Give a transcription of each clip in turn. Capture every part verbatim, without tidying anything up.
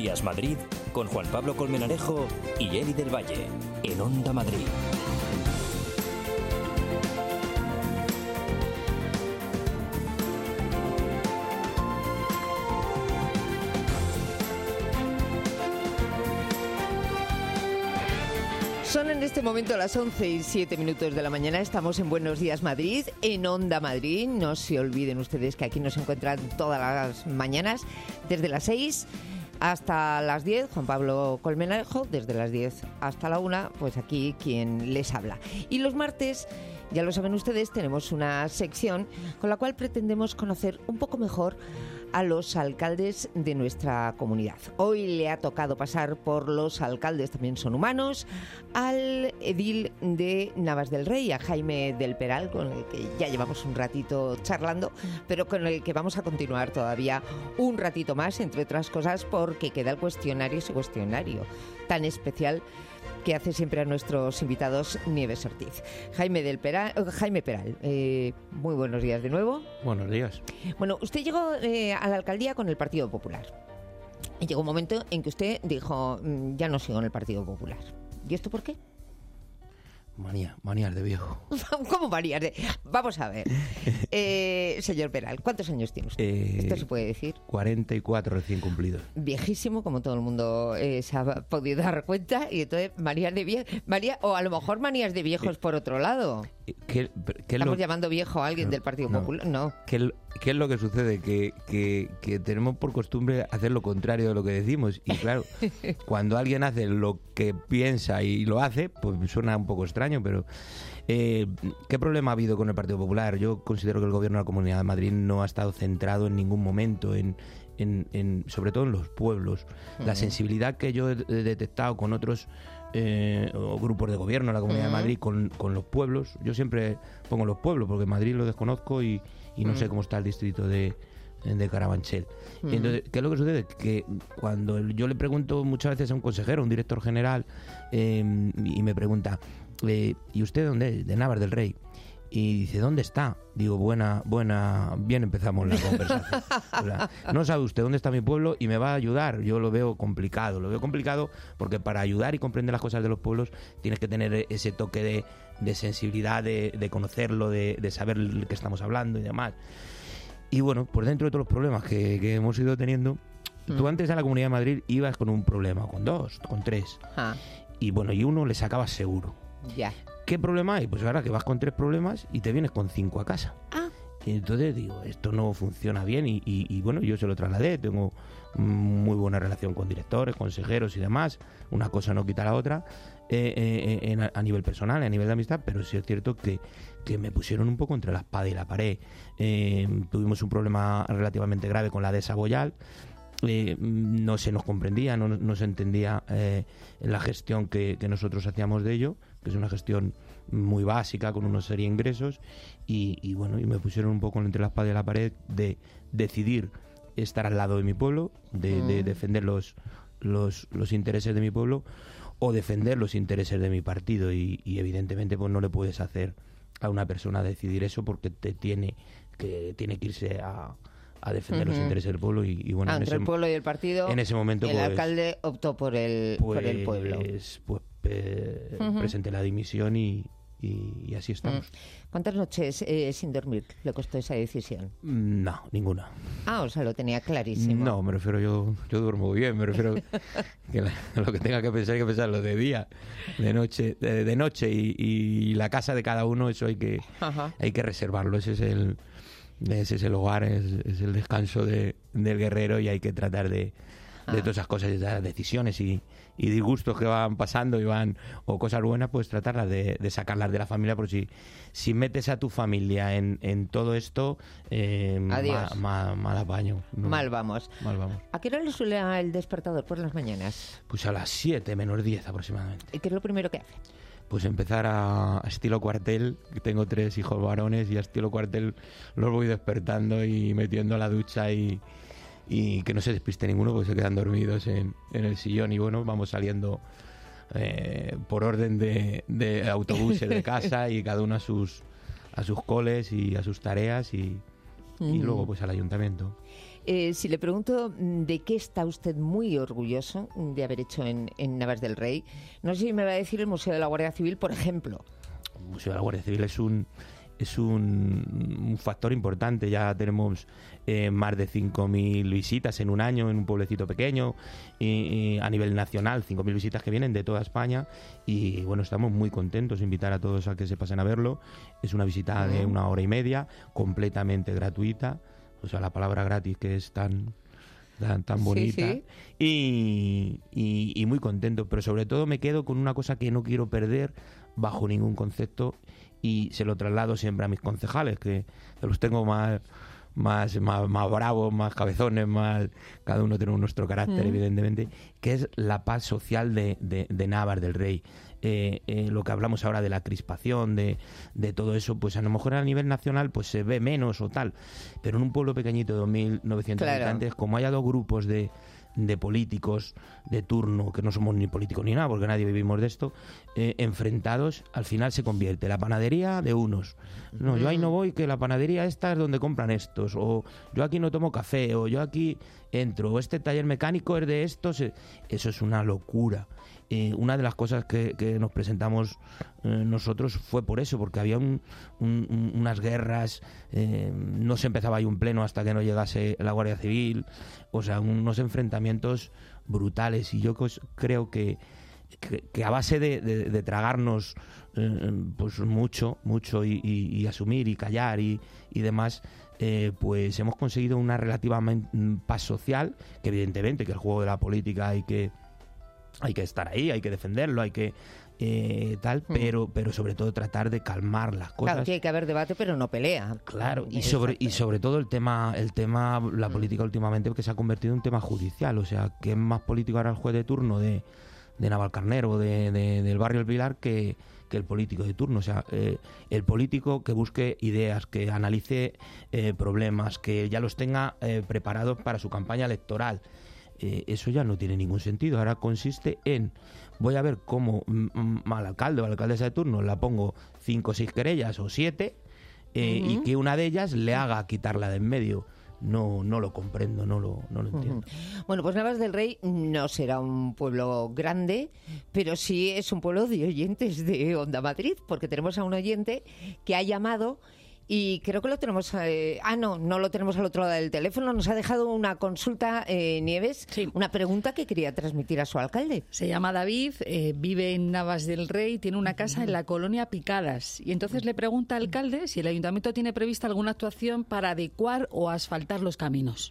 Días Madrid con Juan Pablo Colmenarejo y Eli del Valle en Onda Madrid. Son en este momento las once y siete minutos de la mañana. Estamos en Buenos Días Madrid, en Onda Madrid. No se olviden ustedes que aquí nos encuentran todas las mañanas, desde las seis hasta las diez. Juan Pablo Colmenarejo, desde las diez hasta la una, pues aquí quien les habla. Y los martes, ya lo saben ustedes, tenemos una sección con la cual pretendemos conocer un poco mejor a los alcaldes de nuestra comunidad. Hoy le ha tocado pasar por Los alcaldes también son humanos, al edil de Navas del Rey, a Jaime del Peral, con el que ya llevamos un ratito charlando, pero con el que vamos a continuar todavía un ratito más, entre otras cosas porque queda el cuestionario, ese cuestionario tan especial que hace siempre a nuestros invitados Nieves Ortiz. Jaime del Peral, Jaime Peral, eh, muy buenos días de nuevo. Buenos días. Bueno, usted llegó eh, a la alcaldía con el Partido Popular. Y llegó un momento en que usted dijo, ya no sigo en el Partido Popular. ¿Y esto por qué? Manía, manías de viejo. ¿Cómo manías de...? Vamos a ver. Eh, señor Peral, ¿cuántos años tiene usted? Eh, ¿Esto se puede decir? cuarenta y cuatro recién cumplidos. Viejísimo, como todo el mundo eh, se ha podido dar cuenta. Y entonces, manías de viejo... María, o a lo mejor manías de viejos por otro lado. ¿Qué, qué ¿Estamos lo... llamando viejo a alguien no, del Partido no. Popular? No. ¿Qué, ¿Qué es lo que sucede? Que, que, que tenemos por costumbre hacer lo contrario de lo que decimos. Y claro, cuando alguien hace lo que piensa y lo hace, pues suena un poco extraño, pero... Eh, ¿Qué problema ha habido con el Partido Popular? Yo considero que el gobierno de la Comunidad de Madrid no ha estado centrado en ningún momento, en, en, en sobre todo en los pueblos. Uh-huh. La sensibilidad que yo he detectado con otros eh, grupos de gobierno de la Comunidad uh-huh. de Madrid, con, con los pueblos, yo siempre pongo los pueblos, porque Madrid lo desconozco y, y no uh-huh. sé cómo está el distrito de... de Carabanchel. Uh-huh. Entonces, ¿qué es lo que sucede? Que cuando yo le pregunto muchas veces a un consejero, a un director general, eh, y me pregunta, eh, ¿y usted dónde es? De Navas del Rey. Y dice, ¿dónde está? Digo, buena, buena, bien empezamos la conversación. O sea, no sabe usted dónde está mi pueblo y me va a ayudar. Yo lo veo complicado, lo veo complicado porque para ayudar y comprender las cosas de los pueblos tienes que tener ese toque de, de sensibilidad, de, de conocerlo, de, de saber de qué estamos hablando y demás. Y bueno, por dentro de todos los problemas que, que hemos ido teniendo, mm. tú antes a la Comunidad de Madrid ibas con un problema, con dos, con tres. Ah. Y bueno, y uno le sacabas seguro. Ya. ¿Qué problema hay? Pues ahora que vas con tres problemas y te vienes con cinco a casa. Ah. Y entonces digo, esto no funciona bien y, y, y bueno, yo se lo trasladé, tengo muy buena relación con directores, consejeros y demás. Una cosa no quita la otra eh, eh, en, a nivel personal, a nivel de amistad, pero sí es cierto que, que me pusieron un poco entre la espada y la pared. Eh, tuvimos un problema relativamente grave con la de Saboyal. Eh, no se nos comprendía, no, no se entendía eh, la gestión que, que nosotros hacíamos de ello, que es una gestión muy básica con una serie de ingresos y, y bueno, y me pusieron un poco entre la espada y la pared de decidir estar al lado de mi pueblo, de, mm. de defender los, los, los intereses de mi pueblo o defender los intereses de mi partido y, y evidentemente pues no le puedes hacer a una persona decidir eso porque te tiene que, tiene que irse a a defender uh-huh. los intereses del pueblo y, y bueno, ah, en entre ese, el pueblo y el partido, en ese momento el pues, alcalde optó por el, pues, por el pueblo. Pues eh, uh-huh. presenté la dimisión y, y, y así estamos. Uh-huh. ¿Cuántas noches eh, sin dormir le costó esa decisión? No, ninguna. Ah, o sea, lo tenía clarísimo. No, me refiero, yo yo duermo bien, me refiero que la, lo que tenga que pensar hay que pensarlo de día, de noche, de, de noche y, y la casa de cada uno, eso hay que, uh-huh. hay que reservarlo, ese es el... Ese es el hogar, es, es el descanso de, del guerrero y hay que tratar de, de ah. todas esas cosas, de las decisiones y, y disgustos que van pasando y van o cosas buenas, pues tratarlas de, de sacarlas de la familia, porque si, si metes a tu familia en, en todo esto, eh, Adiós. Ma, ma, mal apaño. No, mal vamos. Mal vamos. ¿A qué hora le suele el despertador por las mañanas? Pues a las siete menos diez aproximadamente. ¿Y qué es lo primero que hace? Pues empezar a, a estilo cuartel, que tengo tres hijos varones y a estilo cuartel los voy despertando y metiendo a la ducha y, y que no se despiste ninguno porque se quedan dormidos en, en el sillón y bueno, vamos saliendo eh, por orden de, de autobuses de casa y cada uno a sus, a sus coles y a sus tareas y, uh-huh. y luego pues al ayuntamiento. Eh, si le pregunto de qué está usted muy orgulloso de haber hecho en, en Navas del Rey, no sé si me va a decir el Museo de la Guardia Civil, por ejemplo. El Museo de la Guardia Civil es un es un, un factor importante. Ya tenemos eh, más de cinco mil visitas en un año en un pueblecito pequeño, y, y a nivel nacional, cinco mil visitas que vienen de toda España, y bueno, estamos muy contentos. Invitar a todos a que se pasen a verlo. Es una visita de una hora y media, completamente gratuita, o sea, la palabra gratis que es tan... tan, tan bonita, sí, sí. Y, y, y muy contento, pero sobre todo me quedo con una cosa que no quiero perder bajo ningún concepto, y se lo traslado siempre a mis concejales, que los tengo más más, más, más bravos, más cabezones, más, cada uno tiene nuestro carácter, mm. evidentemente, que es la paz social de, de, de Navas del Rey. Eh, eh, lo que hablamos ahora de la crispación, de, de todo eso, pues a lo mejor a nivel nacional pues se ve menos o tal, pero en un pueblo pequeñito de dos mil novecientos claro. habitantes, como haya dos grupos de, de políticos de turno, que no somos ni políticos ni nada, porque nadie vivimos de esto, eh, enfrentados, al final se convierte la panadería de unos. No, mm. yo ahí no voy, que la panadería esta es donde compran estos, o yo aquí no tomo café, o yo aquí entro, o este taller mecánico es de estos. Eso es una locura. Eh, una de las cosas que, que nos presentamos eh, nosotros fue por eso, porque había un, un, un, unas guerras, eh, no se empezaba ahí un pleno hasta que no llegase la Guardia Civil, o sea, unos enfrentamientos brutales, y yo creo que, que, que a base de, de, de tragarnos eh, pues mucho, mucho y, y, y asumir y callar y, y demás, Eh, pues hemos conseguido una relativa paz social, que evidentemente que el juego de la política hay que hay que estar ahí, hay que defenderlo, hay que eh, tal, mm. pero pero sobre todo tratar de calmar las cosas. Claro, que hay que haber debate, pero no pelea. Claro, y sobre y sobre todo el tema el tema la política últimamente, que se ha convertido en un tema judicial, o sea, que es más político ahora el juez de turno de de Navalcarnero, de, de del barrio El Pilar, que que el político de turno. O sea, eh, el político que busque ideas, que analice eh, problemas, que ya los tenga eh, preparados para su campaña electoral. Eh, eso ya no tiene ningún sentido. Ahora consiste en, voy a ver cómo mm, al alcalde o a la alcaldesa de turno la pongo cinco o seis querellas o siete, eh, uh-huh. y que una de ellas le haga quitarla de en medio. No, no lo comprendo, no lo, no lo entiendo. Uh-huh. Bueno, pues Navas del Rey no será un pueblo grande, pero sí es un pueblo de oyentes de Onda Madrid, porque tenemos a un oyente que ha llamado y creo que lo tenemos... Eh, ah, no, no lo tenemos al otro lado del teléfono. Nos ha dejado una consulta, eh, Nieves, sí. una pregunta que quería transmitir a su alcalde. Se llama David, eh, vive en Navas del Rey, tiene una casa en la colonia Picadas. Y entonces le pregunta al alcalde si el ayuntamiento tiene prevista alguna actuación para adecuar o asfaltar los caminos.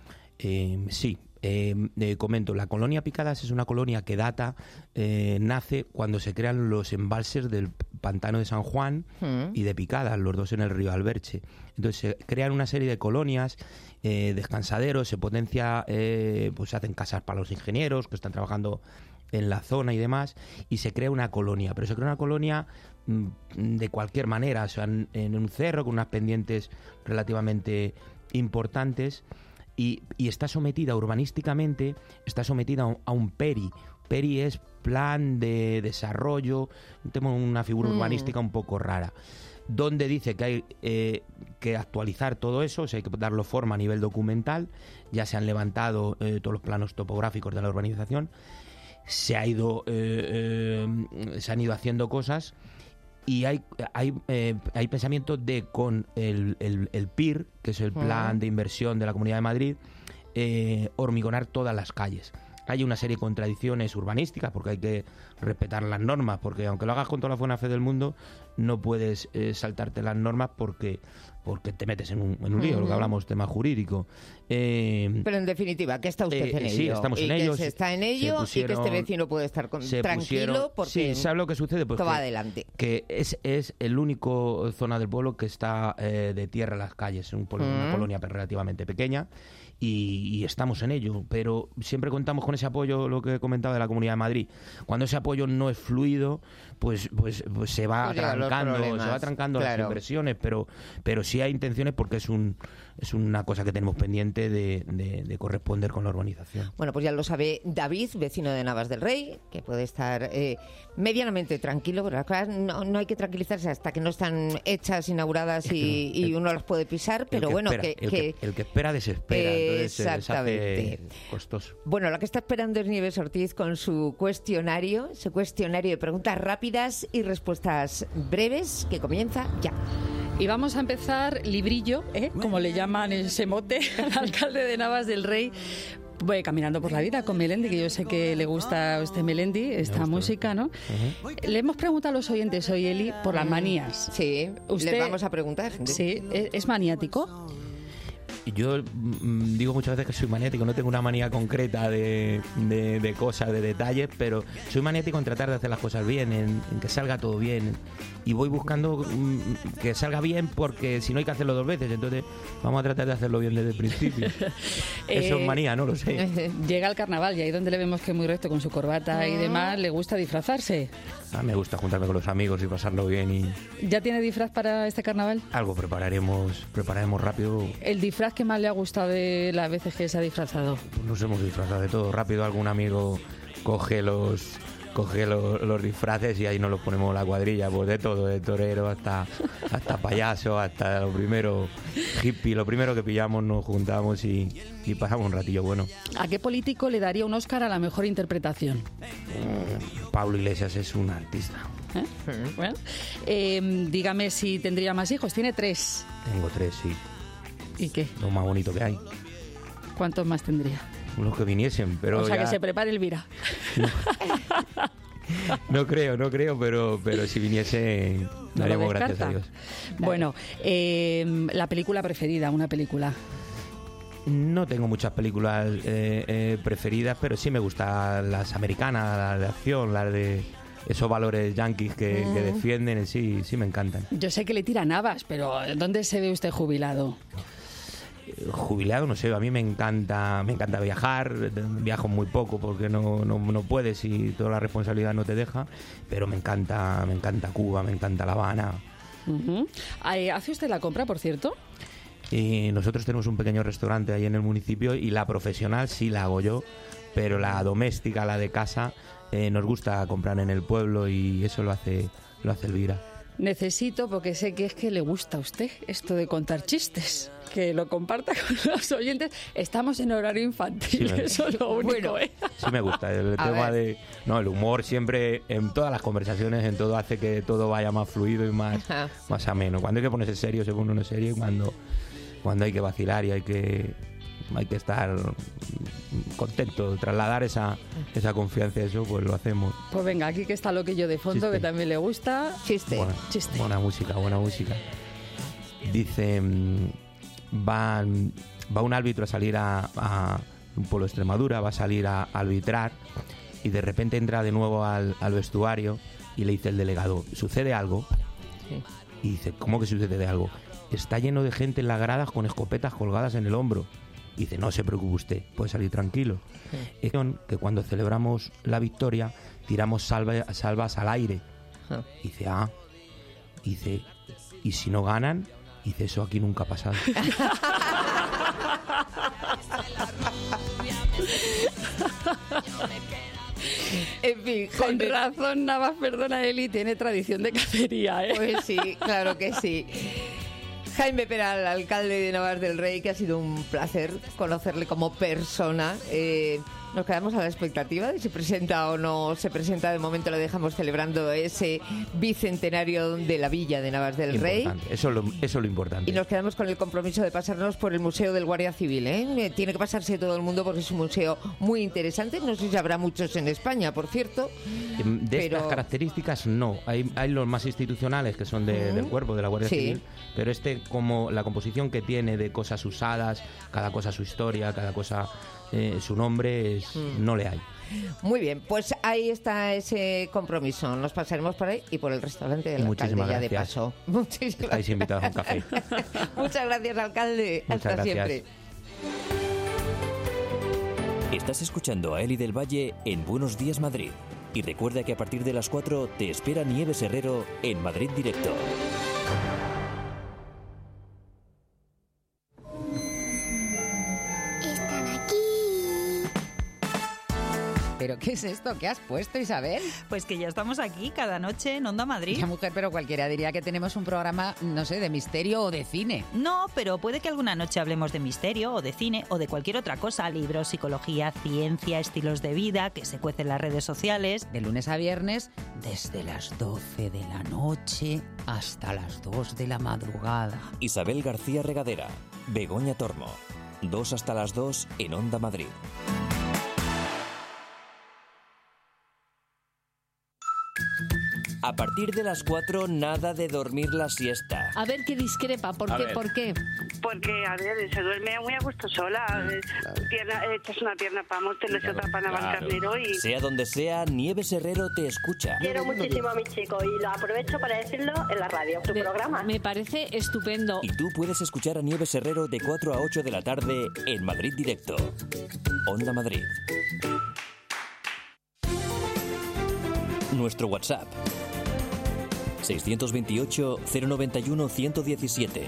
Eh, sí. Eh, eh, comento, la colonia Picadas es una colonia que data, eh, nace cuando se crean los embalses del pantano de San Juan mm. y de Picadas, los dos en el río Alberche. Entonces se crean una serie de colonias, eh, descansaderos, se potencia, eh, pues se hacen casas para los ingenieros que están trabajando en la zona y demás, y se crea una colonia, pero se crea una colonia mm, de cualquier manera, o sea, en, en un cerro con unas pendientes relativamente importantes. Y, y está sometida urbanísticamente, está sometida a un, a un P E R I. P E R I es Plan de Desarrollo, tenemos una figura mm. urbanística un poco rara, donde dice que hay eh, que actualizar todo eso, o sea, hay que darlo forma a nivel documental. Ya se han levantado eh, todos los planos topográficos de la urbanización, se ha ido eh, eh, se han ido haciendo cosas. Y hay hay eh, hay pensamiento de con el, el, el P I R, que es el Plan de Inversión de la Comunidad de Madrid, eh, hormigonar todas las calles. Hay una serie de contradicciones urbanísticas, porque hay que respetar las normas, porque aunque lo hagas con toda la buena fe del mundo, no puedes eh, saltarte las normas porque porque te metes en un, en un lío, uh-huh. lo que hablamos, tema jurídico. Eh, Pero en definitiva, que está usted eh, en ello. Sí, estamos y en que ello. Se está en ello pusieron, y que este vecino puede estar con, tranquilo pusieron, porque sí, ¿sabe lo que sucede? Pues todo que, va adelante. Que es, es el único zona del pueblo que está eh, de tierra en las calles, es un pueblo, uh-huh. una colonia relativamente pequeña. Y, y estamos en ello, pero siempre contamos con ese apoyo, lo que he comentado de la Comunidad de Madrid. Cuando ese apoyo no es fluido, pues pues, pues se va pues atrancando, se va atrancando claro. las inversiones, pero pero sí hay intenciones, porque es un es una cosa que tenemos pendiente de, de, de corresponder con la urbanización. Bueno, pues ya lo sabe David, vecino de Navas del Rey, que puede estar eh, medianamente tranquilo, pero claro, no, no hay que tranquilizarse hasta que no están hechas, inauguradas y, y uno las puede pisar, pero bueno, espera, que, el que, que... El que espera desespera. entonces se les hace Exactamente. costoso. Bueno, la que está esperando es Nieves Ortiz con su cuestionario, ese cuestionario de preguntas rápidas y respuestas breves que comienza ya. Y vamos a empezar librillo, ¿eh? Como le llaman ese mote al alcalde de Navas del Rey. Voy caminando por la vida con Melendi, que yo sé que le gusta a usted, Melendi, esta gusta. música, ¿no? Uh-huh. Le hemos preguntado a los oyentes hoy, Eli, por las manías. Sí, ¿Usted, les vamos a preguntar. Sí, ¿es, es maniático? Yo mm, digo muchas veces que soy maniático, no tengo una manía concreta de, de, de cosas, de detalles, pero soy maniático en tratar de hacer las cosas bien, en, en que salga todo bien. Y voy buscando mm, que salga bien porque si no hay que hacerlo dos veces, entonces vamos a tratar de hacerlo bien desde el principio. Eso es manía, no lo sé. Llega el carnaval y ahí donde le vemos que es muy recto con su corbata y demás, ¿le gusta disfrazarse? Ah, me gusta juntarme con los amigos y pasarlo bien. Y ¿Ya tiene disfraz para este carnaval? Algo prepararemos, prepararemos rápido. ¿El disfraz que más le ha gustado de las veces que se ha disfrazado? Nos hemos disfrazado de todo. Rápido algún amigo coge los coge los, los disfraces y ahí nos los ponemos la cuadrilla, pues de todo, de torero hasta hasta payaso, hasta lo primero hippie, lo primero que pillamos nos juntamos y, y pasamos un ratillo bueno. ¿A qué político le daría un Oscar a la mejor interpretación? Mm, Pablo Iglesias es un artista. ¿Eh? Bueno, eh, dígame si tendría más hijos. Tiene tres. Tengo tres, sí. ¿Y qué? Lo más bonito que hay. ¿Cuántos más tendría? Los que viniesen, pero o sea, ya... que se prepare Elvira. No, no creo, no creo, pero, pero si viniese, ¿No daríamos gracias a Dios. Bueno, eh, la película preferida, una película. No tengo muchas películas eh, eh, preferidas, pero sí me gustan las americanas, las de acción, las de esos valores yanquis que, mm. que defienden, sí, sí me encantan. Yo sé que le tira navas, pero ¿dónde se ve usted jubilado? Jubilado, no sé, a mí me encanta me encanta viajar, viajo muy poco porque no, no, no puedes y toda la responsabilidad no te deja, pero me encanta me encanta Cuba, me encanta La Habana. Uh-huh. ¿Hace usted la compra, por cierto? Y nosotros tenemos un pequeño restaurante ahí en el municipio y la profesional sí la hago yo, pero la doméstica, la de casa, eh, nos gusta comprar en el pueblo y eso lo hace, lo hace Elvira. Necesito, porque sé que es que le gusta a usted esto de contar chistes, que lo comparta con los oyentes. Estamos en horario infantil, sí, me... eso es lo único. Bueno, ¿eh? Sí me gusta el a tema ver. de... No, el humor siempre, en todas las conversaciones, en todo hace que todo vaya más fluido y más, más ameno. Cuando hay que ponerse serio, se pone uno serio, y cuando, cuando hay que vacilar y hay que... hay que estar contento, trasladar esa, esa confianza, eso pues lo hacemos. Pues venga, aquí que está Loquillo de fondo, chiste. Que también le gusta. Chiste. Buena, chiste. Buena música, buena música. Dice, va, va un árbitro a salir a, a un pueblo de Extremadura, va a salir a, a arbitrar y de repente entra de nuevo al, al vestuario y le dice el delegado, ¿sucede algo? Sí. Y dice, ¿cómo que sucede algo? Está lleno de gente en las gradas con escopetas colgadas en el hombro. Y dice, no se preocupe usted, puede salir tranquilo. Sí. Es que cuando celebramos la victoria, tiramos salva, salvas al aire. Ah. Y dice, ah, y dice, ¿y si no ganan? Y dice, eso aquí nunca ha pasado. En fin, con Jaime... razón Navas, perdona, Eli, tiene tradición de cacería, ¿eh? Pues sí, claro que sí. Jaime Peral, alcalde de Navas del Rey, que ha sido un placer conocerle como persona. Eh, nos quedamos a la expectativa de si presenta o no se presenta. De momento lo dejamos celebrando ese bicentenario de la villa de Navas del Rey. Eso es, lo, eso es lo importante. Y nos quedamos con el compromiso de pasarnos por el Museo del Guardia Civil. ¿eh? Tiene que pasarse todo el mundo porque es un museo muy interesante. No sé si habrá muchos en España, por cierto. De pero... estas características no. Hay, hay los más institucionales que son de, uh-huh. del cuerpo, de la Guardia sí. Civil. Pero este, como la composición que tiene de cosas usadas, cada cosa su historia, cada cosa eh, su nombre, es, mm. no le hay. Muy bien, pues ahí está ese compromiso. Nos pasaremos por ahí y por el restaurante del alcalde ya de paso. Muchísimas Estáis invitados a un café. Muchas gracias, alcalde. Muchas Hasta gracias. siempre. Estás escuchando a Eli del Valle en Buenos Días Madrid. Y recuerda que a partir de las cuatro te espera Nieves Herrero en Madrid Directo. Pero qué es esto? ¿Qué has puesto, Isabel? Pues que ya estamos aquí cada noche en Onda Madrid. Ya, mujer, pero cualquiera diría que tenemos un programa, no sé, de misterio o de cine. No, pero puede que alguna noche hablemos de misterio o de cine o de cualquier otra cosa. Libros, psicología, ciencia, estilos de vida, que se cuecen en las redes sociales. De lunes a viernes, desde las doce de la noche hasta las dos de la madrugada. Isabel García Regadera, Begoña Tormo. Dos hasta las dos en Onda Madrid. A partir de las cuatro, nada de dormir la siesta. A ver qué discrepa, ¿por A qué? ver. ¿Por qué? Porque, a ver, se duerme muy a gusto sola. Eh, pierna- echas una pierna para Monteles y otra para Navalcarnero y... Sea donde sea, Nieves Herrero te escucha. Quiero muchísimo a mi chico y lo aprovecho para decirlo en la radio, tu Me- programa. Me parece estupendo. Y tú puedes escuchar a Nieves Herrero de cuatro a ocho de la tarde en Madrid Directo. Onda Madrid. Nuestro WhatsApp. seiscientos veintiocho, cero noventa y uno, ciento diecisiete.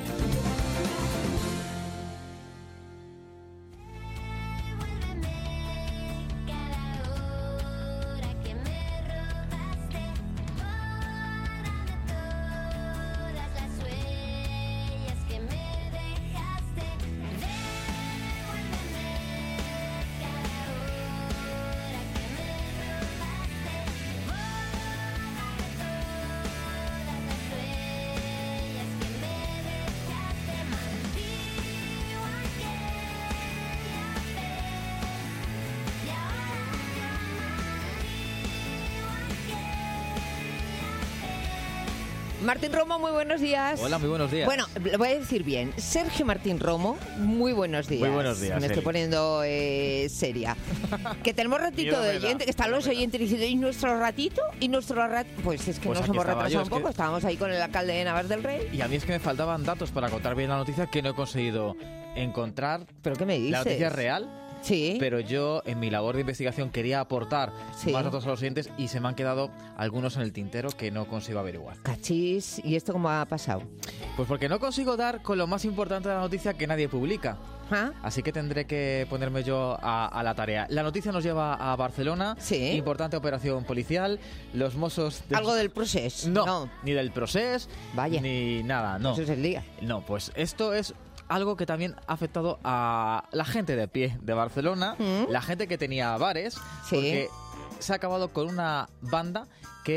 Martín Romo, muy buenos días. Hola, muy buenos días. Bueno, lo voy a decir bien. Sergio Martín Romo, muy buenos días. Muy buenos días, Me estoy Eli. poniendo eh, seria. Que tenemos ratito Miedo de me da, oyente, que están miedo los me da. oyentes diciendo, ¿y nuestro ratito? ¿Y nuestro ratito? Pues es que Pues nos aquí hemos estaba retrasado yo, un es poco. que- Estábamos ahí con el alcalde de Navas del Rey. Y a mí es que me faltaban datos para contar bien la noticia que no he conseguido encontrar. ¿Pero qué me dices? La noticia es real, Sí. pero yo en mi labor de investigación quería aportar Sí. más datos a los oyentes y se me han quedado algunos en el tintero que no consigo averiguar. Cachis, ¿y esto cómo ha pasado? Pues porque no consigo dar con lo más importante de la noticia que nadie publica. ¿Ah? Así que tendré que ponerme yo a, a la tarea. La noticia nos lleva a Barcelona. Sí. Importante operación policial. Los Mossos... de- ¿Algo del proceso? No, ni del Procés, Vaya. ni nada, no. Eso es el día. No, pues esto es algo que también ha afectado a la gente de pie de Barcelona, ¿Mm? la gente que tenía bares, Sí. porque se ha acabado con una banda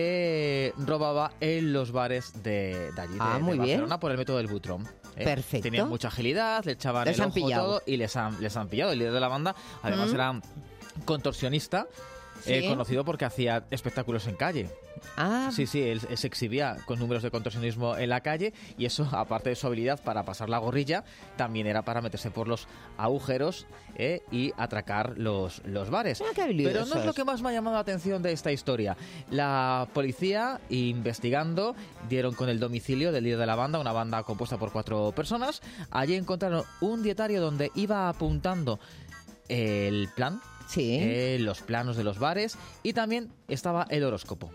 que robaba en los bares de, de allí, de, Ah, de muy bien. Barcelona, por el método del butrón. ¿eh? Perfecto. Tenían mucha agilidad, le echaban Les el han ojo pillado. todo y les han, les han pillado. El líder de la banda, además, ¿Mm? era contorsionista, eh, Sí. conocido porque hacía espectáculos en calle. Ah, Sí, sí, él, él se exhibía con números de contorsionismo en la calle y eso, aparte de su habilidad para pasar la gorrilla, también era para meterse por los agujeros eh, y atracar los, los bares. Ah, qué Pero no es habilidosos. lo que más me ha llamado la atención de esta historia. La policía, investigando, dieron con el domicilio del líder de la banda, una banda compuesta por cuatro personas. Allí encontraron un dietario donde iba apuntando el plan, sí. eh, los planos de los bares y también estaba el horóscopo.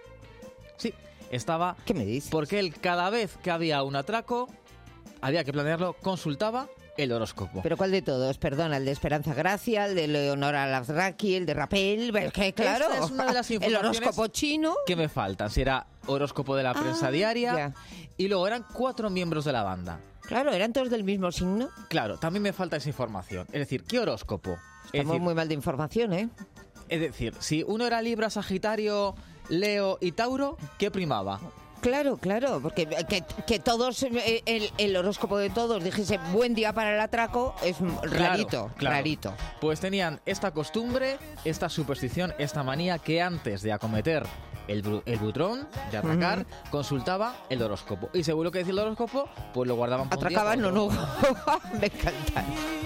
Sí, estaba ¿Qué me dices? porque él cada vez que había un atraco, había que planearlo, consultaba el horóscopo. ¿Pero cuál de todos? Perdona, el de Esperanza Gracia, el de Leonora Lazraki, el de Rapel, es que claro, Esta es una de las el informaciones horóscopo chino. ¿Qué me faltan? Si era horóscopo de la prensa Ah, diaria ya. y luego eran cuatro miembros de la banda. Claro, eran todos del mismo signo. Claro, también me falta esa información. Es decir, ¿qué horóscopo? Es Estamos decir, muy mal de información, ¿eh? es decir, si uno era Libra, Sagitario, Leo y Tauro, ¿qué primaba? Claro, claro, porque que, que todos, eh, el, el horóscopo de todos dijese buen día para el atraco es rarito, claro. rarito. Pues tenían esta costumbre, esta superstición, esta manía que antes de acometer el, bru- el butrón, de atracar, consultaba el horóscopo. Y seguro que decía el horóscopo, pues lo guardaban para un día, Atracaban, para no, otro. no. Me encanta.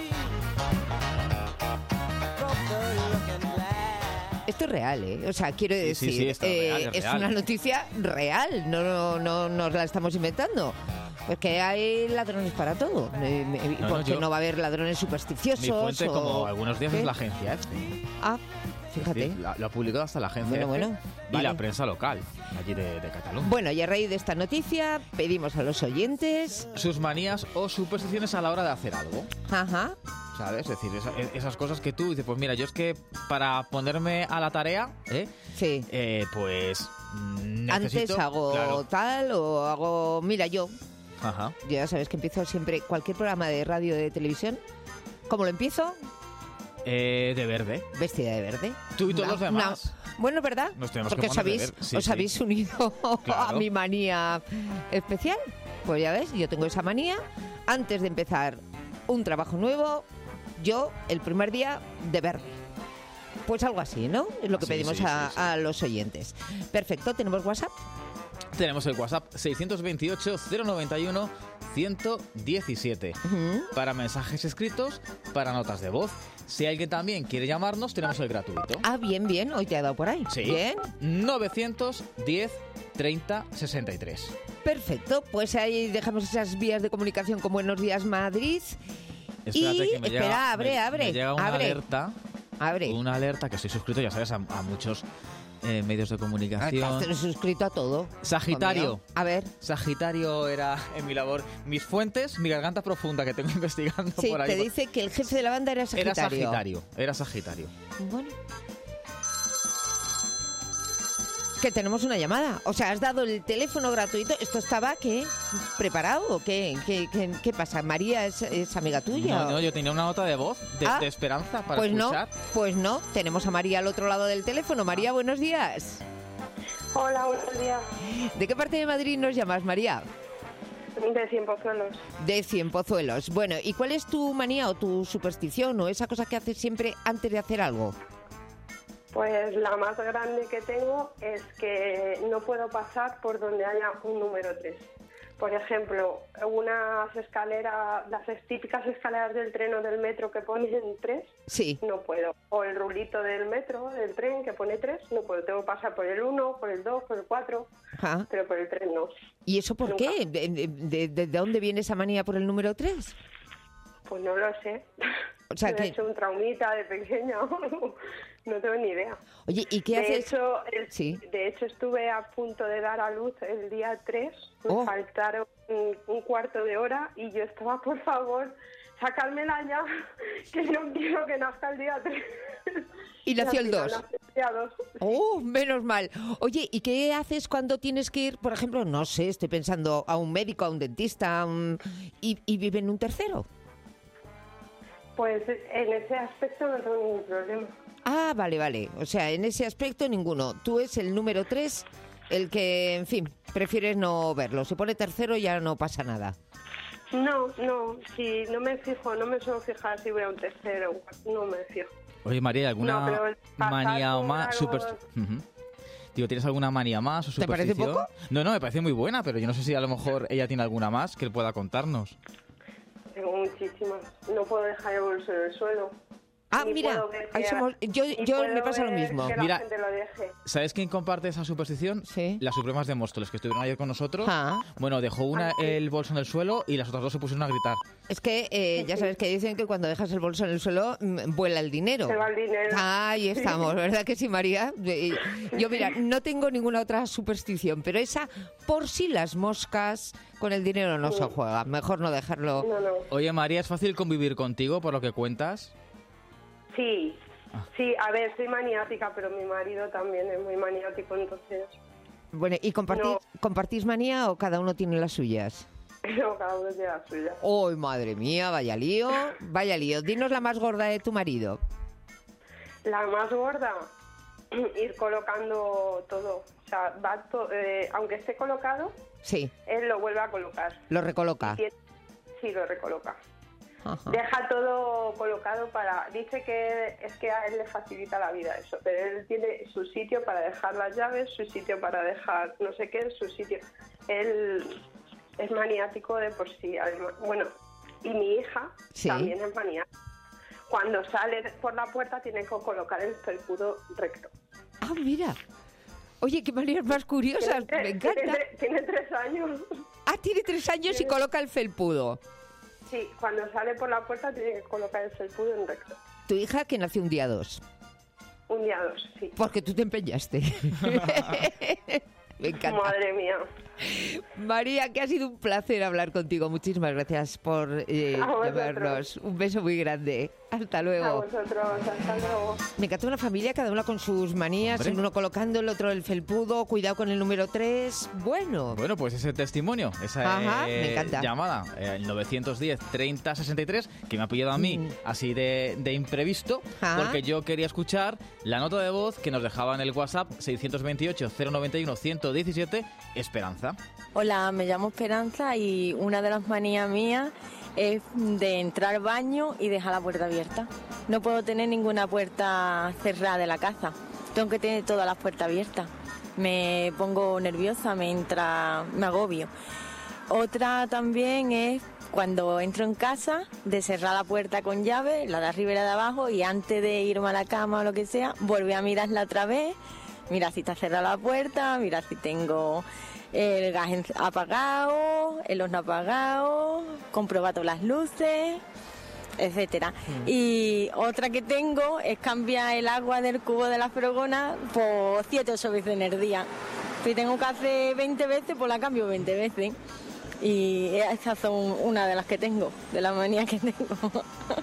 Esto es real, ¿eh? O sea, quiero Sí, decir, sí, sí, esto es eh, real, es es real. una noticia real, no, no, no nos la estamos inventando. Porque hay ladrones para todo. Eh, me- No, no, porque no, yo- va a haber ladrones supersticiosos. Mi fuente, o- como algunos días, ¿Qué? es la agencia F. Ah, fíjate. Sí, la- lo ha publicado hasta la agencia Bueno, F bueno, y vale. la prensa local, allí de, de Cataluña. Bueno, y a raíz de esta noticia pedimos a los oyentes, Sus manías o supersticiones a la hora de hacer algo. ajá, ¿sabes? Es decir, esa, esas cosas que tú dices, pues mira, yo es que para ponerme a la tarea, ¿eh? Sí. Eh, pues necesito... Antes hago claro. tal o hago... Mira, yo, Ajá. ya sabes que empiezo siempre cualquier programa de radio o de televisión. ¿Cómo lo empiezo? Eh, de verde. Vestida de verde. Tú y todos Una- los demás. una- Bueno, ¿verdad? Nos tenemos Porque que os poner de habéis, verde. Sí, os sí. habéis unido Claro. a mi manía especial. Pues ya ves, yo tengo esa manía. Antes de empezar un trabajo nuevo, yo el primer día de verde. Pues algo así, ¿no? Es lo que Sí, pedimos sí, a, sí, sí. a los oyentes. Perfecto, ¿tenemos WhatsApp? Tenemos el WhatsApp seiscientos veintiocho, cero noventa y uno, ciento diecisiete. Ujú. Para mensajes escritos, para notas de voz. Si alguien también quiere llamarnos, tenemos el gratuito. Ah, bien, bien, hoy te ha dado por ahí. Sí. Bien, novecientos diez, treinta, sesenta y tres. perfecto. Pues ahí dejamos esas vías de comunicación con Buenos Días Madrid. Espérate Y- que me espera, llega, abre, me- abre, me llega una abre. alerta. Abre. Una alerta que estoy suscrito, ya sabes, a, a muchos eh, medios de Ah, comunicación. Estás suscrito a todo. Sagitario. hijo mío. A ver, Sagitario era en mi labor. Mis fuentes, mi garganta profunda que tengo investigando sí, por ahí. te dice que el jefe de la banda era Sagitario. Era Sagitario, era Sagitario. Bueno. Que tenemos una llamada. O sea, has dado el teléfono gratuito. ¿Esto estaba, qué? ¿Preparado o qué? ¿Qué, qué, qué pasa? ¿María es, es amiga tuya? No, no, yo tenía una nota de voz de, Ah, de esperanza para pues escuchar. no, pues no. Tenemos a María al otro lado del teléfono. María, buenos días. Hola, buenos días. ¿De qué parte de Madrid nos llamas, María? De Cienpozuelos. De Cienpozuelos. Bueno, ¿y cuál es tu manía o tu superstición o esa cosa que haces siempre antes de hacer algo? Pues la más grande que tengo es que no puedo pasar por donde haya un número tres. Por ejemplo, unas escaleras, las típicas escaleras del tren o del metro que ponen tres, Sí. no puedo. O el rulito del metro, del tren que pone tres, no puedo. Tengo que pasar por el uno, por el dos, por el cuatro, Ajá. pero por el tres no. ¿Y eso por Nunca. qué? ¿De, de- de- de dónde viene esa manía por el número tres? Pues no lo sé. O sea Me que- he hecho un traumita de pequeña. No tengo ni idea. Oye, ¿y qué de haces? Hecho, el- Sí. De hecho, estuve a punto de dar a luz el día tres. Me Oh. faltaron un, un cuarto de hora y yo estaba, por favor, sacármela ya, que no quiero que nazca el día tres. Y nació al el final dos. nació el día dos. ¡Oh, menos mal! Oye, ¿y qué haces cuando tienes que ir, por ejemplo, no sé, estoy pensando, a un médico, a un dentista, a un- y, y vive en un tercero? Pues en ese aspecto no tengo ningún problema. Ah, vale, vale. O sea, en ese aspecto ninguno. Tú es el número tres, el que, en fin, prefieres no verlo. Si pone tercero ya no pasa nada. No, no, si no me fijo, no me suelo fijar si voy a un tercero, un cuarto, no me fijo. Oye, María, ¿alguna No, pero pasar manía o por más? algo- Super... Ujú. Digo, ¿tienes alguna manía más o ¿Te parece superstición? poco? No, no, me parece muy buena, pero yo no sé si a lo mejor ella tiene alguna más que él pueda contarnos. Tengo muchísimas. No puedo dejar el bolso en el suelo. Ah, Ni mira, puedo ver ahí que- somos- yo, ni yo puedo me pasa lo ver mismo. que la Mira, gente lo deje. ¿Sabes quién comparte esa superstición? Sí. Las Supremas de Móstoles, que estuvieron ayer con nosotros. Ah. Bueno, dejó una el bolso en el suelo y las otras dos se pusieron a gritar. Es que eh, ya sabes que dicen que cuando dejas el bolso en el suelo mm, vuela el dinero. Se va el dinero. Ahí estamos, ¿verdad que sí, María? Eh, Yo, mira, no tengo ninguna otra superstición, pero esa, por si las moscas, con el dinero no se juega. Mejor no dejarlo. No, no. Oye, María, ¿es fácil convivir contigo por lo que cuentas? Sí, sí, a ver, soy maniática, pero mi marido también es muy maniático, entonces Bueno, ¿y compartís, No. compartís manía o cada uno tiene las suyas? no, cada uno tiene la suya. ¡Ay, madre mía! Vaya lío, vaya lío. Dinos la más gorda de tu marido. La más gorda, ir colocando todo. O sea, va to- eh, aunque esté colocado, Sí, él lo vuelve a colocar. lo recoloca. Y- Sí, lo recoloca. Ajá. Deja todo colocado para... Dice que es que a él le facilita la vida eso, pero él tiene su sitio para dejar las llaves, su sitio para dejar no sé qué, su sitio... Él es maniático de por sí, además. Bueno, y mi hija Sí. también es maniática. Cuando sale por la puerta tiene que colocar el felpudo recto. Ah, mira. Oye, qué maneras más curiosas. Me Tiene, encanta. tre- tiene tres años. Ah, tiene tres años y coloca el felpudo. Sí, cuando sale por la puerta tiene que colocar el felpudo en recto. Tu hija que nació un día dos. Un día dos, sí. Porque tú te empeñaste. Me encanta. Madre mía. María, que ha sido un placer hablar contigo. Muchísimas gracias por eh, A vosotros. llamarnos. Un beso muy grande. Hasta A luego. vosotros, hasta luego. Me encanta una familia, cada una con sus manías, Hombre. el uno colocando, el otro el felpudo, cuidado con el número tres. Bueno, Bueno, pues ese testimonio, esa Ajá, eh, me encanta. llamada, eh, el novecientos diez treinta sesenta y tres, que me ha pillado a mí Mm. así de, de imprevisto, Ajá. porque yo quería escuchar la nota de voz que nos dejaba en el WhatsApp seiscientos veintiocho, cero noventa y uno, ciento diecisiete, Esperanza. Hola, me llamo Esperanza y una de las manías mías es de entrar al baño y dejar la puerta abierta. No puedo tener ninguna puerta cerrada de la casa. Tengo que tener todas las puertas abiertas. Me pongo nerviosa, me entra, me agobio. Otra también es cuando entro en casa, de cerrar la puerta con llave, la de arriba y la de abajo, y antes de irme a la cama o lo que sea, volver a mirarla otra vez, mirar si está cerrada la puerta, mirar si tengo el gas en- apagado, el horno apagado, comprobar todas las luces, etcétera. Y otra que tengo es cambiar el agua del cubo de la fregona por siete o ocho veces en el día. Si tengo que hacer veinte veces, pues la cambio veinte veces. Y esas son una de las que tengo, de las manías que tengo.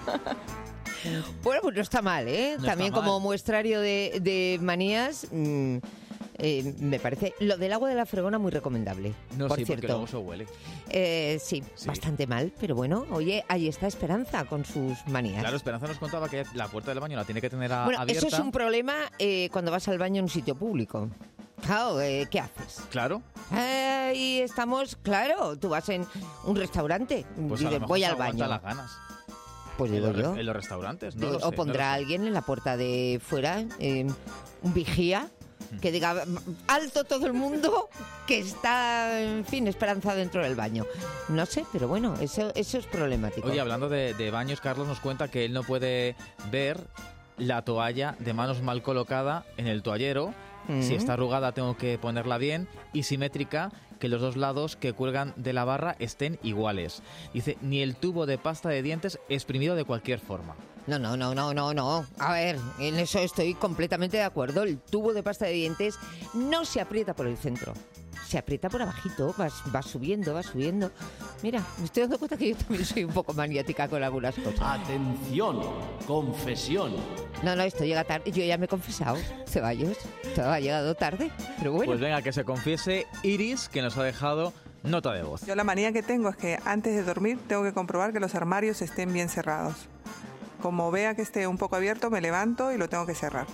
bueno, pues no está mal, ¿eh? No También está como mal. muestrario de, de manías, mm, eh, me parece lo del agua de la fregona muy recomendable. No, por sí, porque cierto. luego se huele. Eh, sí, Sí. bastante mal, pero bueno, oye, ahí está Esperanza con sus manías. Claro, Esperanza nos contaba que la puerta del baño la tiene que tener a- bueno, abierta. eso es un problema eh, cuando vas al baño en un sitio público. Claro, eh, ¿qué haces? Claro, Ahí estamos, claro, tú vas en un restaurante, pues a lo dices, mejor voy se al aguanta baño. las ganas. Pues En digo los, yo. re- en los restaurantes, ¿no? Digo, lo sé, o no pondrá lo sé. alguien en la puerta de fuera, eh, un vigía, que diga, alto todo el mundo, que está, en fin, Esperanza dentro del baño. No sé, pero bueno, eso, eso es problemático. Oye, hablando de, de baños, Carlos nos cuenta que él no puede ver la toalla de manos mal colocada en el toallero. Si Mm. está arrugada tengo que ponerla bien y simétrica, que los dos lados que cuelgan de la barra estén iguales. Dice, ni el tubo de pasta de dientes exprimido de cualquier forma. No, no, no, no, no, no. A ver, en eso estoy completamente de acuerdo. El tubo de pasta de dientes no se aprieta por el centro. Se aprieta por abajito, vas, vas subiendo, vas subiendo. Mira, me estoy dando cuenta que yo también soy un poco maniática con algunas cosas. Atención, confesión. No, no, esto llega tarde. Yo ya me he confesado, Ceballos. Todo ha llegado tarde, pero bueno. Pues venga, que se confiese Iris, que nos ha dejado nota de voz. Yo la manía que tengo es que antes de dormir tengo que comprobar que los armarios estén bien cerrados. Como vea que esté un poco abierto, me levanto y lo tengo que cerrar.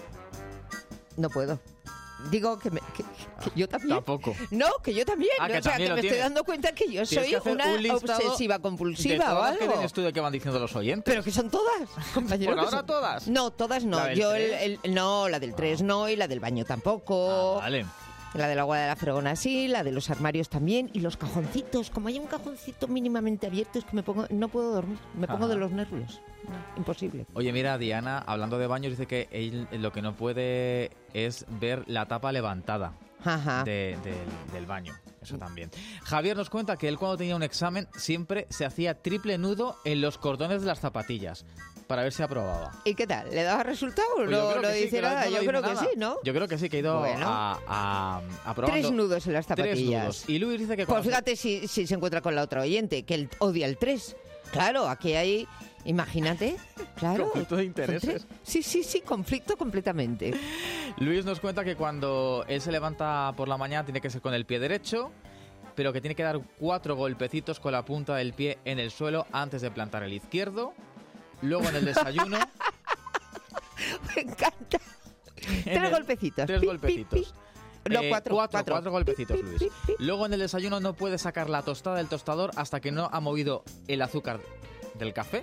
No puedo. Digo que, me- que- que yo también. Tampoco. No, que yo también. Ah, que o sea, también que lo me estoy tienes. dando cuenta que yo Tienes soy que hacer una un listado obsesiva de compulsiva todas o las que algo. tienes tú de que van diciendo los oyentes. Pero que son todas, compañero. ¿Por que ahora son- todas? No, todas no. ¿La del Yo el, tres? el- no, la del tres no y la del baño tampoco. Ah, vale. La del agua de la fregona sí, la de los armarios también y los cajoncitos. Como hay un cajoncito mínimamente abierto es que me pongo, no puedo dormir, me pongo Ajá. de los nervios. No, imposible. Oye, mira, Diana, hablando de baños, dice que él lo que no puede es ver la tapa levantada Ajá. de- del, del baño. Eso también. Javier nos cuenta que él cuando tenía un examen siempre se hacía triple nudo en los cordones de las zapatillas para ver si aprobaba. ¿Y qué tal? ¿Le daba resultado? Pues yo no creo no que sí, dice que no- nada. no Yo dice creo que nada. sí, ¿no? Yo creo que sí, que ha ido Bueno. a, a, aprobando. Tres nudos en las Tres zapatillas. nudos. Y Luis dice que Pues cuando se- fíjate si, si se encuentra con la otra oyente, que él odia el tres. Claro, aquí hay, imagínate, claro. Conflicto de son intereses. tres. Sí, sí, sí, conflicto completamente. Luis nos cuenta que cuando él se levanta por la mañana tiene que ser con el pie derecho, pero que tiene que dar cuatro golpecitos con la punta del pie en el suelo antes de plantar el izquierdo. Luego en el desayuno... Me encanta. en Tres el- golpecitos. Tres Pi, pi, golpecitos. pi. No, Eh, cuatro, cuatro, cuatro. cuatro golpecitos, Pi, pi, Luis. pi, pi. Luego en el desayuno no puede sacar la tostada del tostador hasta que no ha movido el azúcar del café.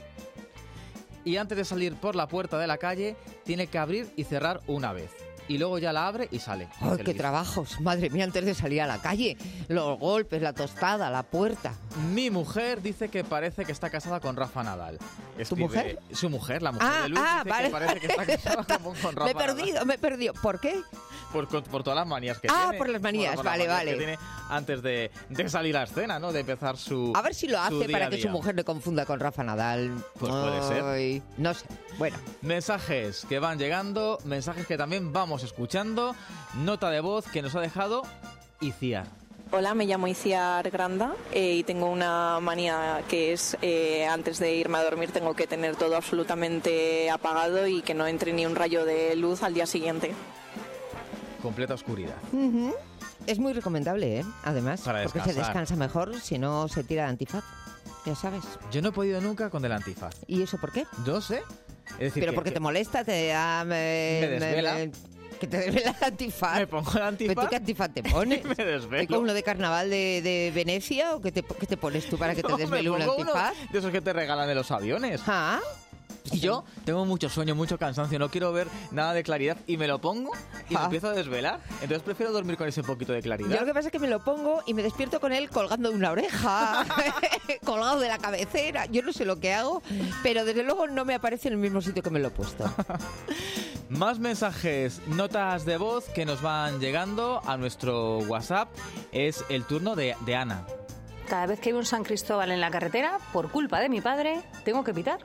Y antes de salir por la puerta de la calle, tiene que abrir y cerrar una vez. Y luego ya la abre y sale. ¡Ay, dice qué Luis. trabajos! Madre mía, antes de salir a la calle. Los golpes, la tostada, la puerta. Mi mujer dice que parece que está casada con Rafa Nadal. Escribe- mujer? Su mujer, la mujer Ah, de Luis, ah, dice vale. que parece que está casada con, con Rafa Me he Nadal. perdido, me he perdido. ¿Por qué? Por, por, por todas las manías que Ah, tiene. por las manías, las vale, manías vale. que tiene antes de, de salir a escena, ¿no? De empezar su A ver si lo su hace día para a que día. su mujer le confunda con Rafa Nadal. Pues puede ser. Ay, no sé. Bueno, Mensajes que van llegando, mensajes que también vamos escuchando. Nota de voz que nos ha dejado Iciar. Hola, me llamo Iciar Granda eh, y tengo una manía que es eh, antes de irme a dormir tengo que tener todo absolutamente apagado y que no entre ni un rayo de luz al día siguiente. Completa oscuridad. Uh-huh. Es muy recomendable, ¿eh? Además, Para porque se descansa mejor si no se tira el antifaz. Ya sabes. Yo no he podido nunca con el antifaz. ¿Y eso por qué? No sé. Es decir, Pero que, porque que te molesta, te da... Me, me desvela. Me, que te desvela el antifaz. Me pongo el antifaz. ¿Pero tú qué antifaz te pones? Me desvelo. ¿Es como lo de carnaval de, de Venecia o qué te, qué te pones tú para que te No, desvele un me pongo antifaz? uno de esos que te regalan de los aviones. Ah. Y yo tengo mucho sueño, mucho cansancio, no quiero ver nada de claridad y me lo pongo y me Ah. empiezo a desvelar. Entonces prefiero dormir con ese poquito de claridad. Yo lo que pasa es que me lo pongo y me despierto con él colgando de una oreja, colgado de la cabecera. Yo no sé lo que hago, pero desde luego no me aparece en el mismo sitio que me lo he puesto. Más mensajes, notas de voz que nos van llegando a nuestro WhatsApp. Es el turno de, de Ana. Cada vez que hay un San Cristóbal en la carretera, por culpa de mi padre, tengo que pitar.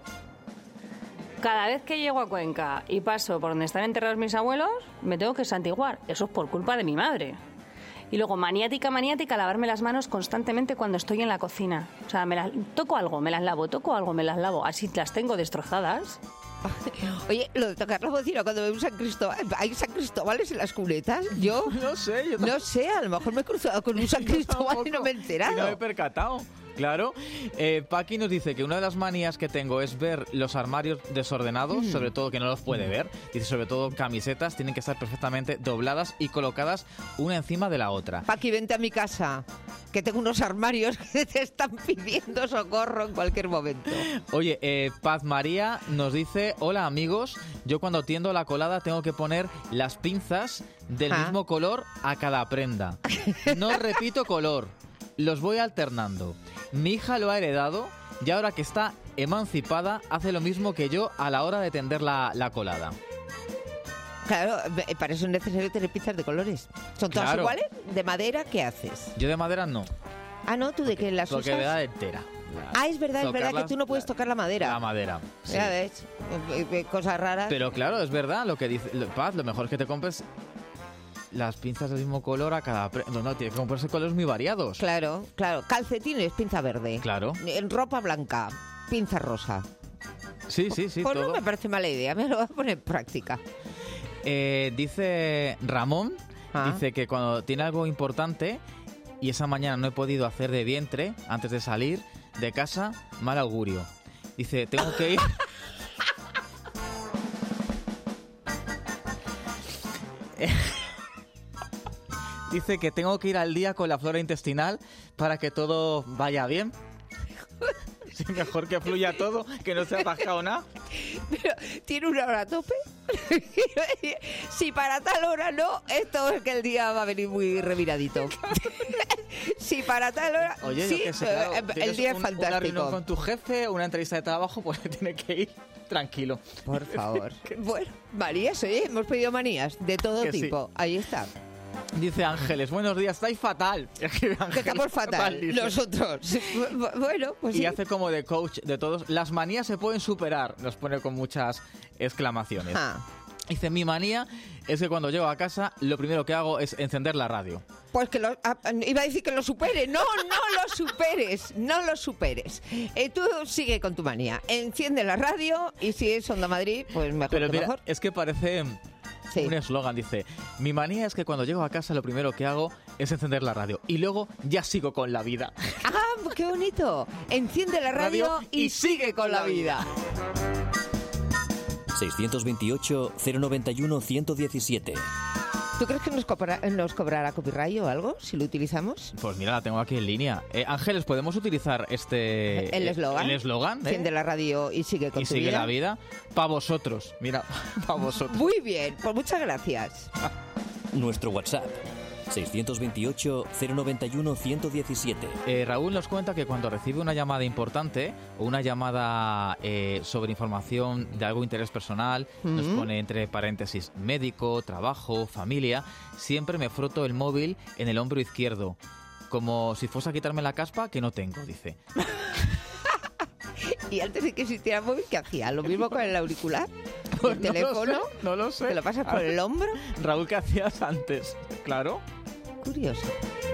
Cada vez que llego a Cuenca y paso por donde están enterrados mis abuelos, me tengo que santiguar. Eso es por culpa de mi madre. Y luego, maniática, maniática, lavarme las manos constantemente cuando estoy en la cocina. O sea, me las, toco algo, me las lavo, toco algo, me las lavo. Así las tengo destrozadas. Oye, lo de tocar la bocina cuando veo un San Cristóbal, ¿hay San Cristóbales en las cunetas? Yo no sé, yo no sé, a lo mejor me he cruzado con un San Cristóbal y no me he enterado. Y no me he percatado. Claro, eh, Paqui nos dice que una de las manías que tengo es ver los armarios desordenados, Mm. sobre todo que no los puede ver. Dice, sobre todo camisetas, tienen que estar perfectamente dobladas y colocadas una encima de la otra. Paqui, vente a mi casa, que tengo unos armarios que te están pidiendo socorro en cualquier momento. Oye, eh, Paz María nos dice, hola amigos, yo cuando tiendo la colada tengo que poner las pinzas del Ah. mismo color a cada prenda. No repito color, los voy alternando. Mi hija lo ha heredado y ahora que está emancipada hace lo mismo que yo a la hora de tender la, la colada. Claro, eh, para eso es necesario tener pinzas de colores. ¿Son todas Claro. iguales? ¿De madera qué haces? Yo de madera no, Ah, no, ¿tú de qué las porque usas? me da entera. Ah, es verdad, es verdad que Tocarlas- tú no puedes tocar la madera. La madera, sí. Ya ves, eh, eh, cosas raras. Pero claro, es verdad lo que dice lo- Paz, lo mejor es que te compres las pinzas del mismo color a cada... Pre- no, no, tienes que comprarse colores muy variados. Claro, claro. Calcetines, pinza verde. Claro. En ropa blanca, pinza rosa. Sí, sí, sí, Pues todo. no me parece mala idea, me lo voy a poner en práctica. Eh, dice Ramón, Ah. dice que cuando tiene algo importante y esa mañana no he podido hacer de vientre antes de salir de casa, mal augurio. Dice, tengo que ir... Dice que tengo que ir al día con la flora intestinal para que todo vaya bien. Sí, mejor que fluya todo, que no se ha atascado nada. Pero, ¿tiene una hora a tope? Si para tal hora no, esto es que el día va a venir muy reviradito. Si para tal hora... Oye, sí, yo qué sé, claro, eh, el tienes día es un- Una reunión fantástico. con tu jefe, una entrevista de trabajo, pues tiene que ir tranquilo. Por favor. Bueno, manías, oye, hemos pedido manías de todo Que sí. tipo. Ahí está. Dice Ángeles, buenos días, estáis fatal. Escribe Que Ángeles, estamos fatal, dice. nosotros. Bu- Bueno, pues Y sí. hace como de coach de todos. Las manías se pueden superar, nos pone con muchas exclamaciones. Ah. Dice, mi manía es que cuando llego a casa, lo primero que hago es encender la radio. Pues que lo, ah, iba a decir que lo supere. No, no lo superes, no lo superes. Eh, tú sigue con tu manía. Enciende la radio y si es Onda Madrid, pues mejor Pero que mira, mejor. es que parece Sí. un eslogan, dice, mi manía es que cuando llego a casa lo primero que hago es encender la radio y luego ya sigo con la vida. ¡Ah, qué bonito! Enciende la radio, Radio y, y sigue con la vida. seiscientos veintiocho, cero noventa y uno, ciento diecisiete. ¿Tú crees que nos, cobra- nos cobrará copyright o algo si lo utilizamos? Pues mira, la tengo aquí en línea. Eh, Ángeles, ¿podemos utilizar este... El eh, eslogan. El eslogan, ¿eh? Enciende la radio y sigue con Y tu sigue vida. la vida. Para vosotros. Mira, para vosotros. Muy bien, pues muchas gracias. Nuestro WhatsApp, seiscientos veintiocho, cero noventa y uno, ciento diecisiete. Eh, Raúl nos cuenta que cuando recibe una llamada importante o una llamada eh, sobre información de algo de interés personal, nos Ujú. pone entre paréntesis médico, trabajo, familia, siempre me froto el móvil en el hombro izquierdo, como si fuese a quitarme la caspa que no tengo, dice. Y antes de que existiera el móvil, ¿qué hacía? ¿Lo mismo con el auricular? Pues ¿El no lo teléfono? sé, no lo sé. ¿Te lo pasas A por ver, el hombro? Raúl, ¿qué hacías antes? Claro. curioso.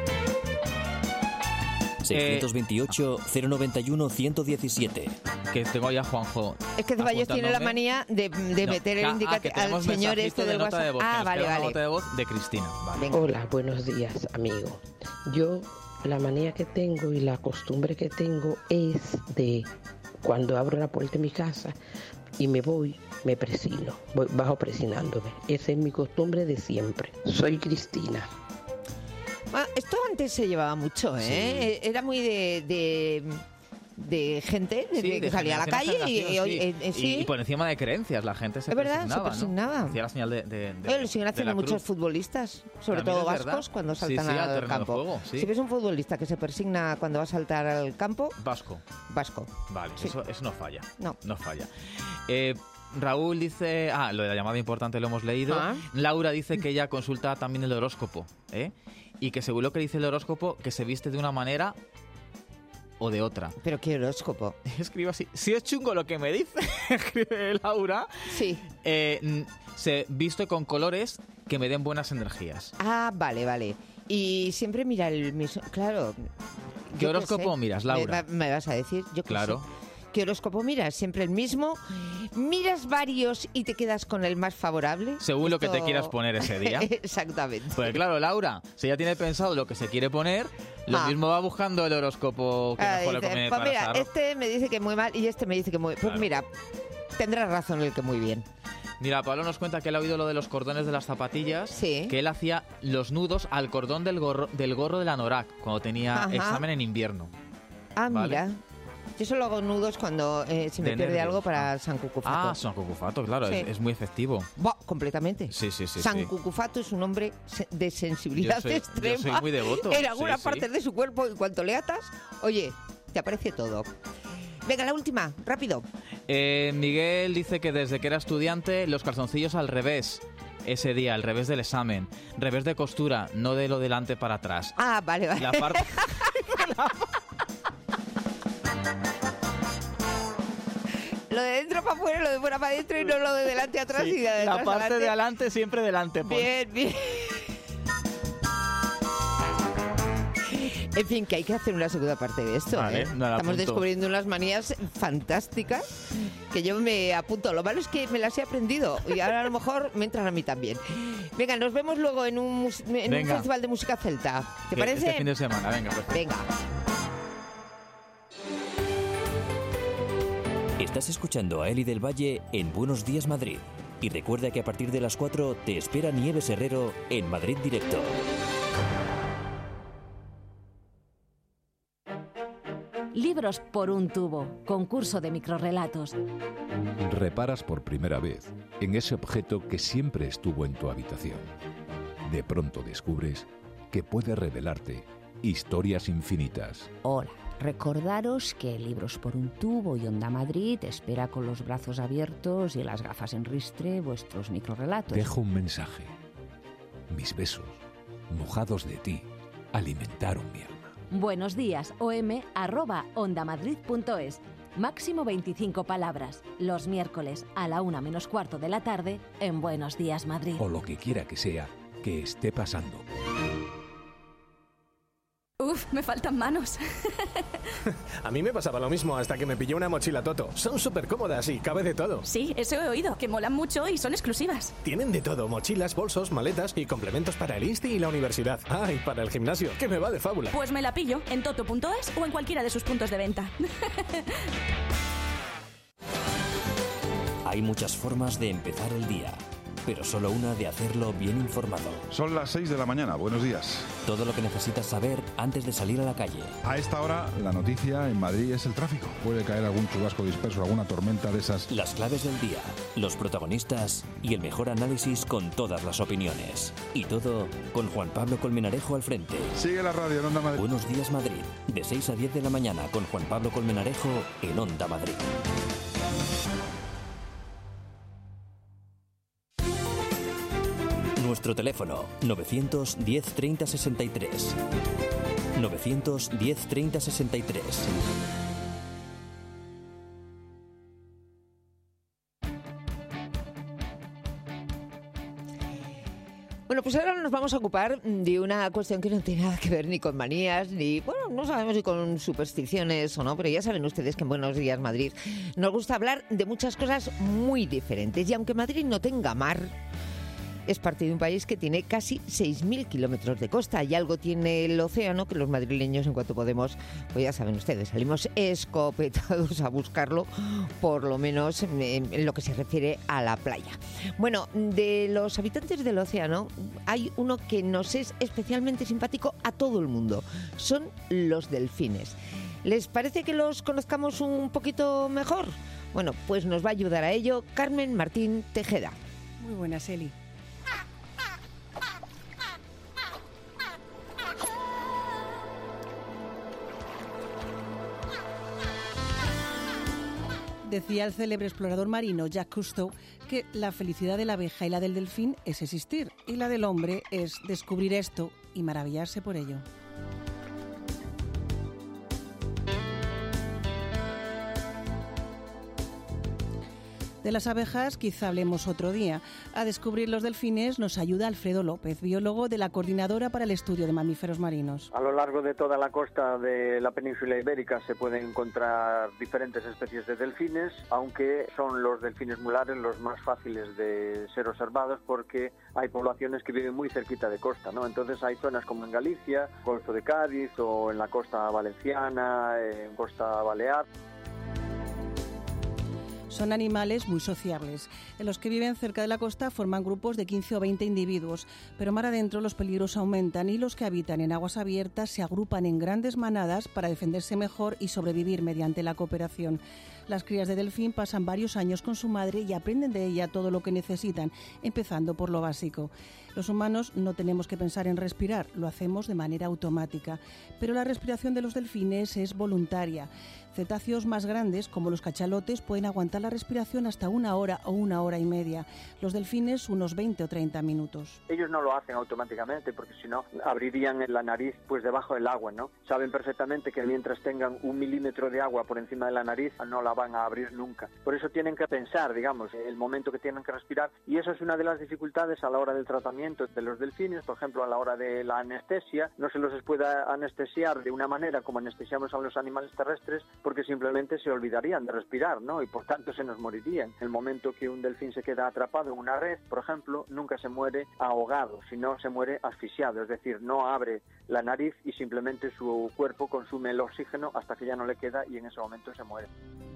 seiscientos veintiocho, cero noventa y uno, ciento diecisiete. Que tengo ya Juanjo. Es que Ceballos tiene la manía de, de No, meter el ah, indicativo que tenemos al señor mensajito este de del nota de WhatsApp. voz, que Ah, nos vale, queda una vale. nota de voz de Cristina. Vale. Hola, buenos días, amigo. Yo la manía que tengo y la costumbre que tengo es de cuando abro la puerta de mi casa y me voy, me presino, voy bajo presinándome. Esa es mi costumbre de siempre. Soy Cristina. Ah, esto antes se llevaba mucho, ¿eh? Era muy de... de... de gente de Sí, que de salía a la generación calle y, generación, y hoy sí. eh, eh, sí. Y, y por encima de creencias, la gente se Es verdad, se persignaba, ¿no? persignaba. Hacía la señal de, de, de, Oye, lo siguen de haciendo la muchos cruz. futbolistas, sobre También todo es vascos, verdad. cuando Sí, saltan sí, al al terreno de campo. juego, sí. Si ves un futbolista que se persigna cuando va a saltar al campo, Vasco. vasco. Vale, Sí. eso, eso no falla. No. No falla. Eh, Raúl dice... Ah, lo de la llamada importante lo hemos leído. Ah. Laura dice que ella consulta también el horóscopo, ¿eh? Y que según lo que dice el horóscopo, que se viste de una manera o de otra. ¿Pero qué horóscopo? Escribo así. Si es chungo lo que me dice, escribe Laura. Sí. Eh, n- se viste con colores que me den buenas energías. Ah, vale, vale. Y siempre mira el mismo... Claro. ¿Qué yo horóscopo sé. miras, Me, Laura? va- me vas a decir, yo qué Claro. sé. ¿Qué horóscopo miras? ¿Siempre el mismo? ¿Miras varios y te quedas con el más favorable? Según lo que te Esto- quieras poner ese día. Exactamente. Pues claro, Laura, si ella tiene pensado lo que se quiere poner, lo Ah. mismo va buscando el horóscopo que Ah, mejor le dice, conviene pues para mira, Saro. este me dice que muy mal y este me dice que muy... Pues Claro. mira, tendrás razón el que muy bien. Mira, Pablo nos cuenta que él ha oído lo de los cordones de las zapatillas, Sí. que él hacía los nudos al cordón del gorro, del gorro de la Norak cuando tenía Ajá. examen en invierno. Ah, Vale. mira. Yo solo hago nudos cuando eh, se me De pierde nervios. algo para San Cucufato. Ah, San Cucufato, claro, Sí. es, es muy efectivo. Buah, completamente. Sí, sí, sí. San sí. Cucufato es un hombre se- de sensibilidad Yo soy- yo extrema. soy muy devoto, En sí, algunas sí. partes de su cuerpo, en cuanto le atas, oye, te aparece todo. Venga, la última, rápido. Eh, Miguel dice que desde que era estudiante, los calzoncillos al revés. Ese día, al revés del examen. Revés de costura, no de lo delante para atrás. Ah, vale, vale. La parte... Lo de dentro para afuera, lo de fuera para adentro y no lo de delante a atrás Sí, y de atrás la parte adelante. de adelante siempre delante. pon. Bien, bien. En fin, que hay que hacer una segunda parte de esto. Vale, ¿eh? me la Estamos apunto. descubriendo unas manías fantásticas que yo me apunto. Lo malo es que me las he aprendido y ahora a lo mejor me entran a mí también. Venga, nos vemos luego en un, mus- en un Venga. festival de música celta. ¿Te Eh, parece? Este fin de semana, venga, perfecto. Venga. Estás escuchando a Eli del Valle en Buenos Días Madrid. Y recuerda que a partir de las cuatro te espera Nieves Herrero en Madrid Directo. Libros por un tubo, concurso de microrrelatos. Reparas por primera vez en ese objeto que siempre estuvo en tu habitación. De pronto descubres que puede revelarte historias infinitas. Hola, recordaros que Libros por un tubo y Onda Madrid espera con los brazos abiertos y las gafas en ristre vuestros microrrelatos. Dejo un mensaje. Mis besos, mojados de ti, alimentaron mi alma. Buenos días, om arroba ondamadrid punto es. Máximo veinticinco palabras. Los miércoles a la una menos cuarto de la tarde en Buenos Días Madrid. O lo que quiera que sea que esté pasando. Uf, me faltan manos. A mí me pasaba lo mismo hasta que me pillé una mochila Toto. Son súper cómodas y cabe de todo. Sí, eso he oído, que molan mucho y son exclusivas. Tienen de todo, mochilas, bolsos, maletas y complementos para el insti y la universidad. Ah, y para el gimnasio, que me va de fábula. Pues me la pillo en toto punto es o en cualquiera de sus puntos de venta. Hay muchas formas de empezar el día, pero solo una de hacerlo bien informado. Son las seis de la mañana, buenos días. Todo lo que necesitas saber antes de salir a la calle. A esta hora, la noticia en Madrid es el tráfico. Puede caer algún chubasco disperso, alguna tormenta de esas. Las claves del día, los protagonistas y el mejor análisis con todas las opiniones. Y todo con Juan Pablo Colmenarejo al frente. Sigue la radio en Onda Madrid. Buenos días Madrid, de seis a diez de la mañana con Juan Pablo Colmenarejo en Onda Madrid. Nuestro teléfono novecientos diez treinta sesenta y tres. novecientos diez treinta sesenta y tres. Bueno, pues ahora nos vamos a ocupar de una cuestión que no tiene nada que ver ni con manías, ni, bueno, no sabemos si con supersticiones o no, pero ya saben ustedes que en Buenos Días Madrid nos gusta hablar de muchas cosas muy diferentes. Y aunque Madrid no tenga mar, es parte de un país que tiene casi seis mil kilómetros de costa y algo tiene el océano que los madrileños, en cuanto podemos, pues ya saben ustedes, salimos escopetados a buscarlo, por lo menos en, en lo que se refiere a la playa. Bueno, de los habitantes del océano hay uno que nos es especialmente simpático a todo el mundo. Son los delfines. ¿Les parece que los conozcamos un poquito mejor? Bueno, pues nos va a ayudar a ello Carmen Martín Tejeda. Muy buenas, Eli. Decía el célebre explorador marino Jacques Cousteau que la felicidad de la abeja y la del delfín es existir, y la del hombre es descubrir esto y maravillarse por ello. De las abejas quizá hablemos otro día. A descubrir los delfines nos ayuda Alfredo López, biólogo de la Coordinadora para el Estudio de Mamíferos Marinos. A lo largo de toda la costa de la península ibérica se pueden encontrar diferentes especies de delfines, aunque son los delfines mulares los más fáciles de ser observados porque hay poblaciones que viven muy cerquita de costa, ¿no? Entonces hay zonas como en Galicia, Golfo de Cádiz o en la costa valenciana, en costa balear. Son animales muy sociables. Los que viven cerca de la costa forman grupos de quince o veinte individuos, pero mar adentro los peligros aumentan y los que habitan en aguas abiertas se agrupan en grandes manadas para defenderse mejor y sobrevivir mediante la cooperación. Las crías de delfín pasan varios años con su madre y aprenden de ella todo lo que necesitan, empezando por lo básico. Los humanos no tenemos que pensar en respirar, lo hacemos de manera automática, pero la respiración de los delfines es voluntaria. Cetáceos más grandes, como los cachalotes, pueden aguantar la respiración hasta una hora o una hora y media. Los delfines, unos veinte o treinta minutos. Ellos no lo hacen automáticamente, porque si no, abrirían la nariz pues debajo del agua, ¿no? Saben perfectamente que mientras tengan un milímetro de agua por encima de la nariz, no la van a abrir nunca. Por eso tienen que pensar, digamos, el momento que tienen que respirar, y eso es una de las dificultades a la hora del tratamiento de los delfines. Por ejemplo, a la hora de la anestesia, no se los puede anestesiar de una manera como anestesiamos a los animales terrestres, porque simplemente se olvidarían de respirar, ¿no? Y por tanto se nos morirían. El momento que un delfín se queda atrapado en una red, por ejemplo, nunca se muere ahogado, sino se muere asfixiado, es decir, no abre la nariz y simplemente su cuerpo consume el oxígeno hasta que ya no le queda y en ese momento se muere.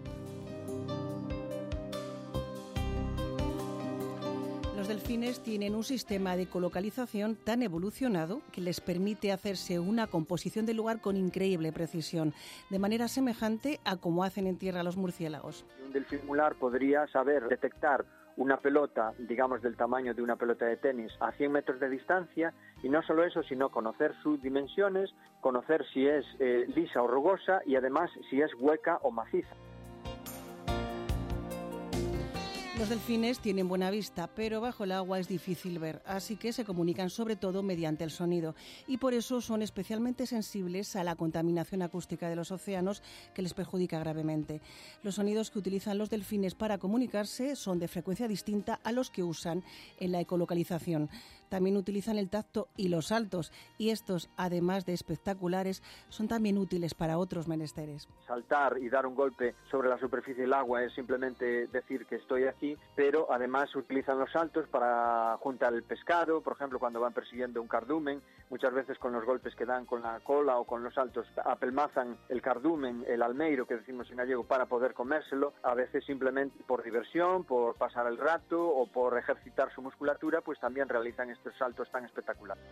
Los delfines tienen un sistema de ecolocalización tan evolucionado que les permite hacerse una composición del lugar con increíble precisión, de manera semejante a como hacen en tierra los murciélagos. Un delfín mular podría saber detectar una pelota, digamos del tamaño de una pelota de tenis, a cien metros de distancia, y no solo eso, sino conocer sus dimensiones, conocer si es eh, lisa o rugosa y además si es hueca o maciza. Los delfines tienen buena vista, pero bajo el agua es difícil ver, así que se comunican sobre todo mediante el sonido y por eso son especialmente sensibles a la contaminación acústica de los océanos que les perjudica gravemente. Los sonidos que utilizan los delfines para comunicarse son de frecuencia distinta a los que usan en la ecolocalización. También utilizan el tacto y los saltos, y estos, además de espectaculares, son también útiles para otros menesteres. Saltar y dar un golpe sobre la superficie del agua es simplemente decir que estoy aquí, pero además utilizan los saltos para juntar el pescado, por ejemplo, cuando van persiguiendo un cardumen, muchas veces con los golpes que dan con la cola o con los saltos apelmazan el cardumen, el almeiro que decimos en gallego, para poder comérselo, a veces simplemente por diversión, por pasar el rato o por ejercitar su musculatura, pues también realizan estos saltos tan espectaculares.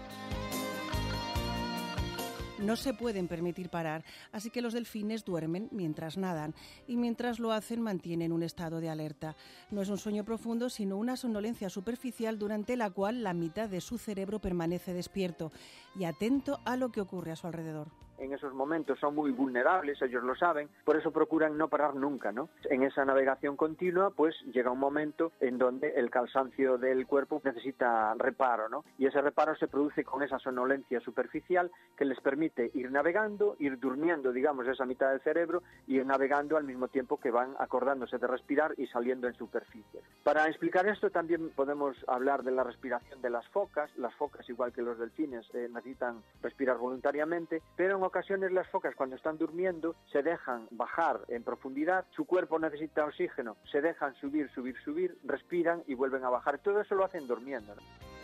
No se pueden permitir parar, así que los delfines duermen mientras nadan y mientras lo hacen mantienen un estado de alerta. No es un sueño profundo, sino una somnolencia superficial durante la cual la mitad de su cerebro permanece despierto y atento a lo que ocurre a su alrededor. en esos momentos son muy vulnerables, ellos lo saben, por eso procuran no parar nunca, ¿no? En esa navegación continua, pues llega un momento en donde el cansancio del cuerpo necesita reparo, ¿no? Y ese reparo se produce con esa somnolencia superficial que les permite ir navegando, ir durmiendo, digamos, esa mitad del cerebro, y ir navegando al mismo tiempo que van acordándose de respirar y saliendo en superficie. Para explicar esto también podemos hablar de la respiración de las focas. Las focas, igual que los delfines, eh, necesitan respirar voluntariamente, pero en ocasiones las focas, cuando están durmiendo, se dejan bajar en profundidad, su cuerpo necesita oxígeno, se dejan subir, subir, subir, respiran y vuelven a bajar. Todo eso lo hacen durmiendo, ¿no?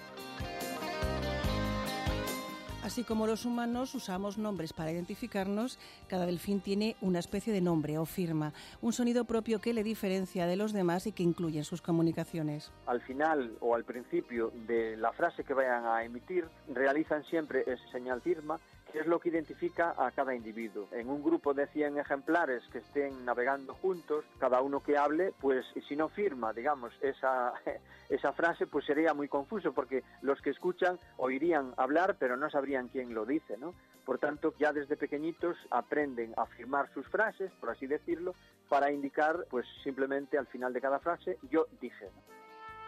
Así como los humanos usamos nombres para identificarnos, cada delfín tiene una especie de nombre o firma, un sonido propio que le diferencia de los demás y que incluye en sus comunicaciones. Al final o al principio de la frase que vayan a emitir, realizan siempre ese señal firma, que es lo que identifica a cada individuo. En un grupo de cien ejemplares que estén navegando juntos, cada uno que hable, pues si no firma, digamos, esa, esa frase, pues sería muy confuso, porque los que escuchan oirían hablar, pero no sabrían quién lo dice, ¿no? Por tanto, ya desde pequeñitos aprenden a firmar sus frases, por así decirlo, para indicar, pues simplemente al final de cada frase, yo dije, ¿no?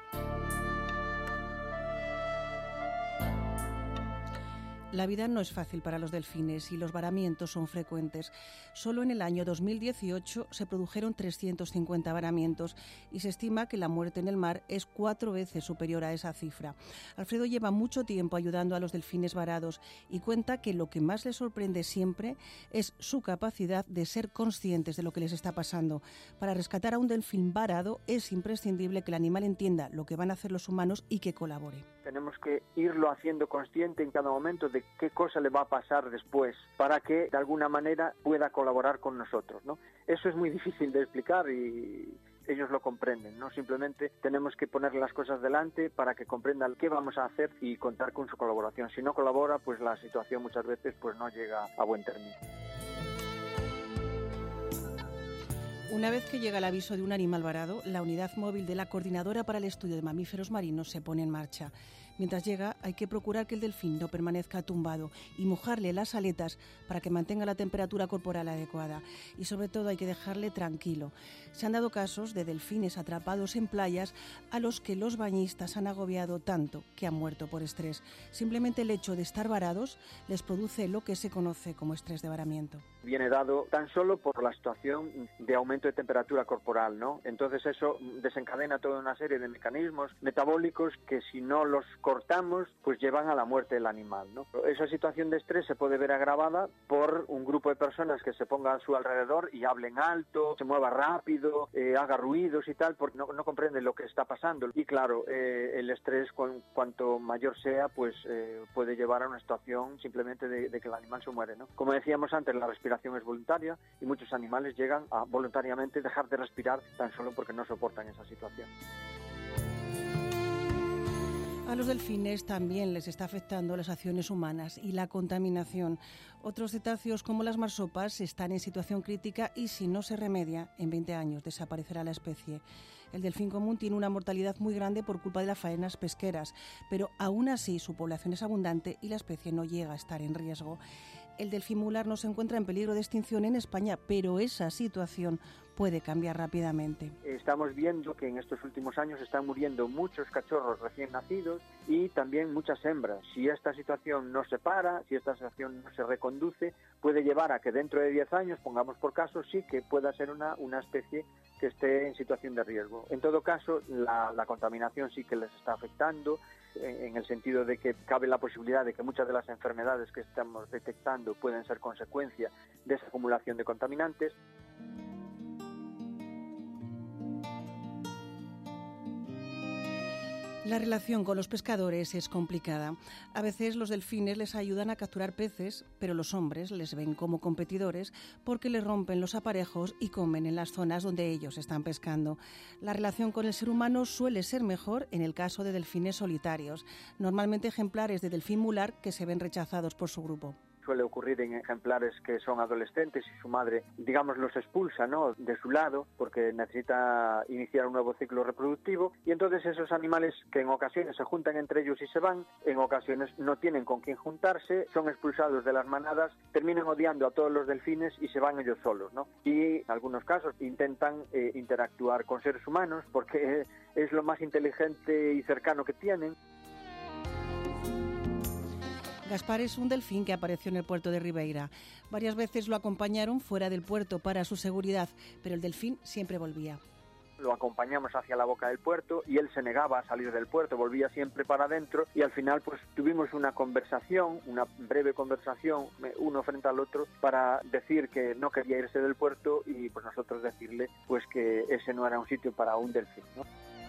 La vida no es fácil para los delfines y los varamientos son frecuentes. Solo en el año dos mil dieciocho se produjeron trescientos cincuenta varamientos y se estima que la muerte en el mar es cuatro veces superior a esa cifra. Alfredo lleva mucho tiempo ayudando a los delfines varados y cuenta que lo que más les sorprende siempre es su capacidad de ser conscientes de lo que les está pasando. Para rescatar a un delfín varado es imprescindible que el animal entienda lo que van a hacer los humanos y que colabore. Tenemos que irlo haciendo consciente en cada momento de qué cosa le va a pasar después para que de alguna manera pueda colaborar con nosotros, ¿no? Eso es muy difícil de explicar y ellos lo comprenden, ¿no? Simplemente tenemos que ponerle las cosas delante para que comprendan qué vamos a hacer y contar con su colaboración. Si no colabora, pues la situación muchas veces pues no llega a buen término. Una vez que llega el aviso de un animal varado, la unidad móvil de la Coordinadora para el Estudio de Mamíferos Marinos se pone en marcha. Mientras llega, hay que procurar que el delfín no permanezca tumbado y mojarle las aletas para que mantenga la temperatura corporal adecuada. Y sobre todo hay que dejarle tranquilo. Se han dado casos de delfines atrapados en playas a los que los bañistas han agobiado tanto que han muerto por estrés. Simplemente el hecho de estar varados les produce lo que se conoce como estrés de varamiento. Viene dado tan solo por la situación de aumento de temperatura corporal, ¿no? Entonces eso desencadena toda una serie de mecanismos metabólicos que si no los cortamos, pues llevan a la muerte del animal, ¿no? Esa situación de estrés se puede ver agravada por un grupo de personas que se pongan a su alrededor y hablen alto, se mueva rápido, eh, haga ruidos y tal, porque no, no comprenden lo que está pasando. Y claro, eh, el estrés cu- cuanto mayor sea, pues eh, puede llevar a una situación simplemente de, de que el animal se muere, ¿no? Como decíamos antes, la respiración es voluntaria y muchos animales llegan a voluntariamente dejar de respirar tan solo porque no soportan esa situación. A los delfines también les está afectando las acciones humanas y la contaminación. Otros cetáceos como las marsopas están en situación crítica y si no se remedia, en veinte años desaparecerá la especie. El delfín común tiene una mortalidad muy grande por culpa de las faenas pesqueras, pero aún así su población es abundante y la especie no llega a estar en riesgo. El delfín mular no se encuentra en peligro de extinción en España, pero esa situación puede cambiar rápidamente. Estamos viendo que en estos últimos años están muriendo muchos cachorros recién nacidos y también muchas hembras. Si esta situación no se para, si esta situación no se reconduce, puede llevar a que dentro de diez años, pongamos por caso, sí que pueda ser una, una especie que esté en situación de riesgo. En todo caso, la, la contaminación sí que les está afectando, en el sentido de que cabe la posibilidad de que muchas de las enfermedades que estamos detectando pueden ser consecuencia de esa acumulación de contaminantes. La relación con los pescadores es complicada. A veces los delfines les ayudan a capturar peces, pero los hombres les ven como competidores porque les rompen los aparejos y comen en las zonas donde ellos están pescando. La relación con el ser humano suele ser mejor en el caso de delfines solitarios, normalmente ejemplares de delfín mular que se ven rechazados por su grupo. Suele ocurrir en ejemplares que son adolescentes y su madre, digamos, los expulsa, ¿no?, de su lado porque necesita iniciar un nuevo ciclo reproductivo, y entonces esos animales que en ocasiones se juntan entre ellos y se van, en ocasiones no tienen con quién juntarse, son expulsados de las manadas, terminan odiando a todos los delfines y se van ellos solos, ¿no? Y en algunos casos intentan eh, interactuar con seres humanos porque es lo más inteligente y cercano que tienen. Gaspar es un delfín que apareció en el puerto de Ribeira. Varias veces lo acompañaron fuera del puerto para su seguridad, pero el delfín siempre volvía. Lo acompañamos hacia la boca del puerto y él se negaba a salir del puerto, volvía siempre para adentro, y al final pues tuvimos una conversación, una breve conversación, uno frente al otro, para decir que no quería irse del puerto y pues nosotros decirle pues que ese no era un sitio para un delfín, ¿no?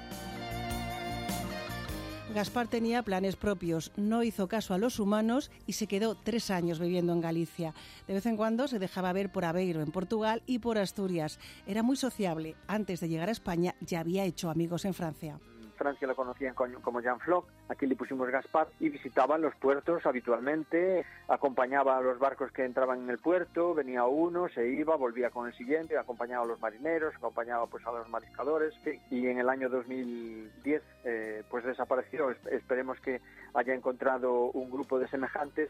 Gaspar tenía planes propios, no hizo caso a los humanos y se quedó tres años viviendo en Galicia. De vez en cuando se dejaba ver por Aveiro, en Portugal, y por Asturias. Era muy sociable. Antes de llegar a España ya había hecho amigos en Francia. Francia lo conocían como Jean Floc, aquí le pusimos Gaspar, y visitaba los puertos habitualmente, acompañaba a los barcos que entraban en el puerto, venía uno, se iba, volvía con el siguiente, acompañaba a los marineros, acompañaba pues a los mariscadores, y en el año dos mil diez eh, pues desapareció. Esperemos que haya encontrado un grupo de semejantes.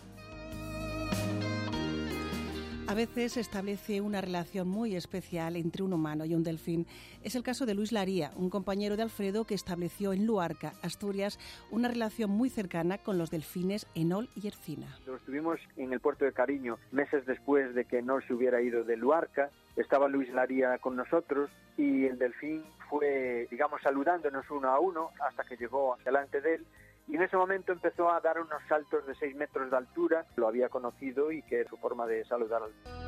A veces se establece una relación muy especial entre un humano y un delfín. Es el caso de Luis Laría, un compañero de Alfredo que estableció en Luarca, Asturias, una relación muy cercana con los delfines Enol y Ercina. Estuvimos en el puerto de Cariño meses después de que Enol se hubiera ido de Luarca. Estaba Luis Laría con nosotros y el delfín fue, digamos, saludándonos uno a uno hasta que llegó delante de él. Y en ese momento empezó a dar unos saltos de seis metros de altura. Lo había conocido y que es su forma de saludar al...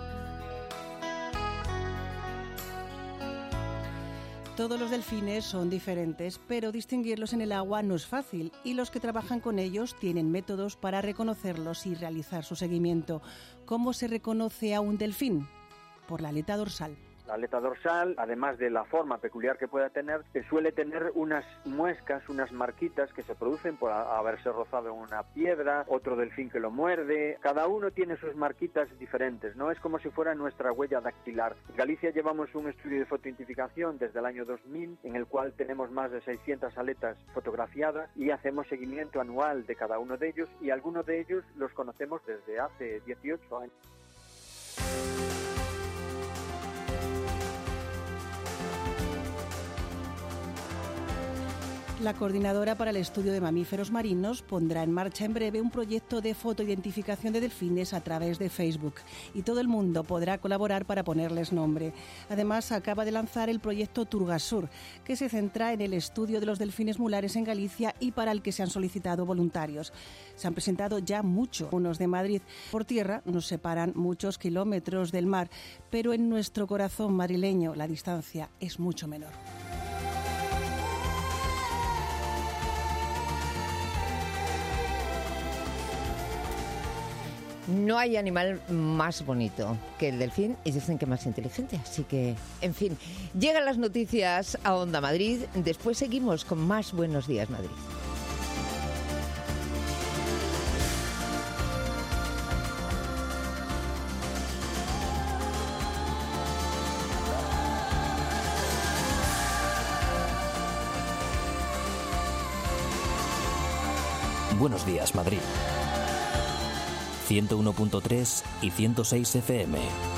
Todos los delfines son diferentes, pero distinguirlos en el agua no es fácil y los que trabajan con ellos tienen métodos para reconocerlos y realizar su seguimiento. ¿Cómo se reconoce a un delfín? Por la aleta dorsal. La aleta dorsal, además de la forma peculiar que pueda tener, suele tener unas muescas, unas marquitas que se producen por haberse rozado en una piedra, otro delfín que lo muerde. Cada uno tiene sus marquitas diferentes, ¿no? Es como si fuera nuestra huella dactilar. En Galicia llevamos un estudio de fotoidentificación desde el año dos mil, en el cual tenemos más de seiscientas aletas fotografiadas y hacemos seguimiento anual de cada uno de ellos, y algunos de ellos los conocemos desde hace dieciocho años. La Coordinadora para el Estudio de Mamíferos Marinos pondrá en marcha en breve un proyecto de fotoidentificación de delfines a través de Facebook y todo el mundo podrá colaborar para ponerles nombre. Además, acaba de lanzar el proyecto Turgasur, que se centra en el estudio de los delfines mulares en Galicia y para el que se han solicitado voluntarios. Se han presentado ya muchos, unos de Madrid. Por tierra nos separan muchos kilómetros del mar, pero en nuestro corazón madrileño la distancia es mucho menor. No hay animal más bonito que el delfín y dicen que más inteligente. Así que, en fin, llegan las noticias a Onda Madrid. Después seguimos con más Buenos Días Madrid. Buenos Días Madrid. ciento uno punto tres y ciento seis F M.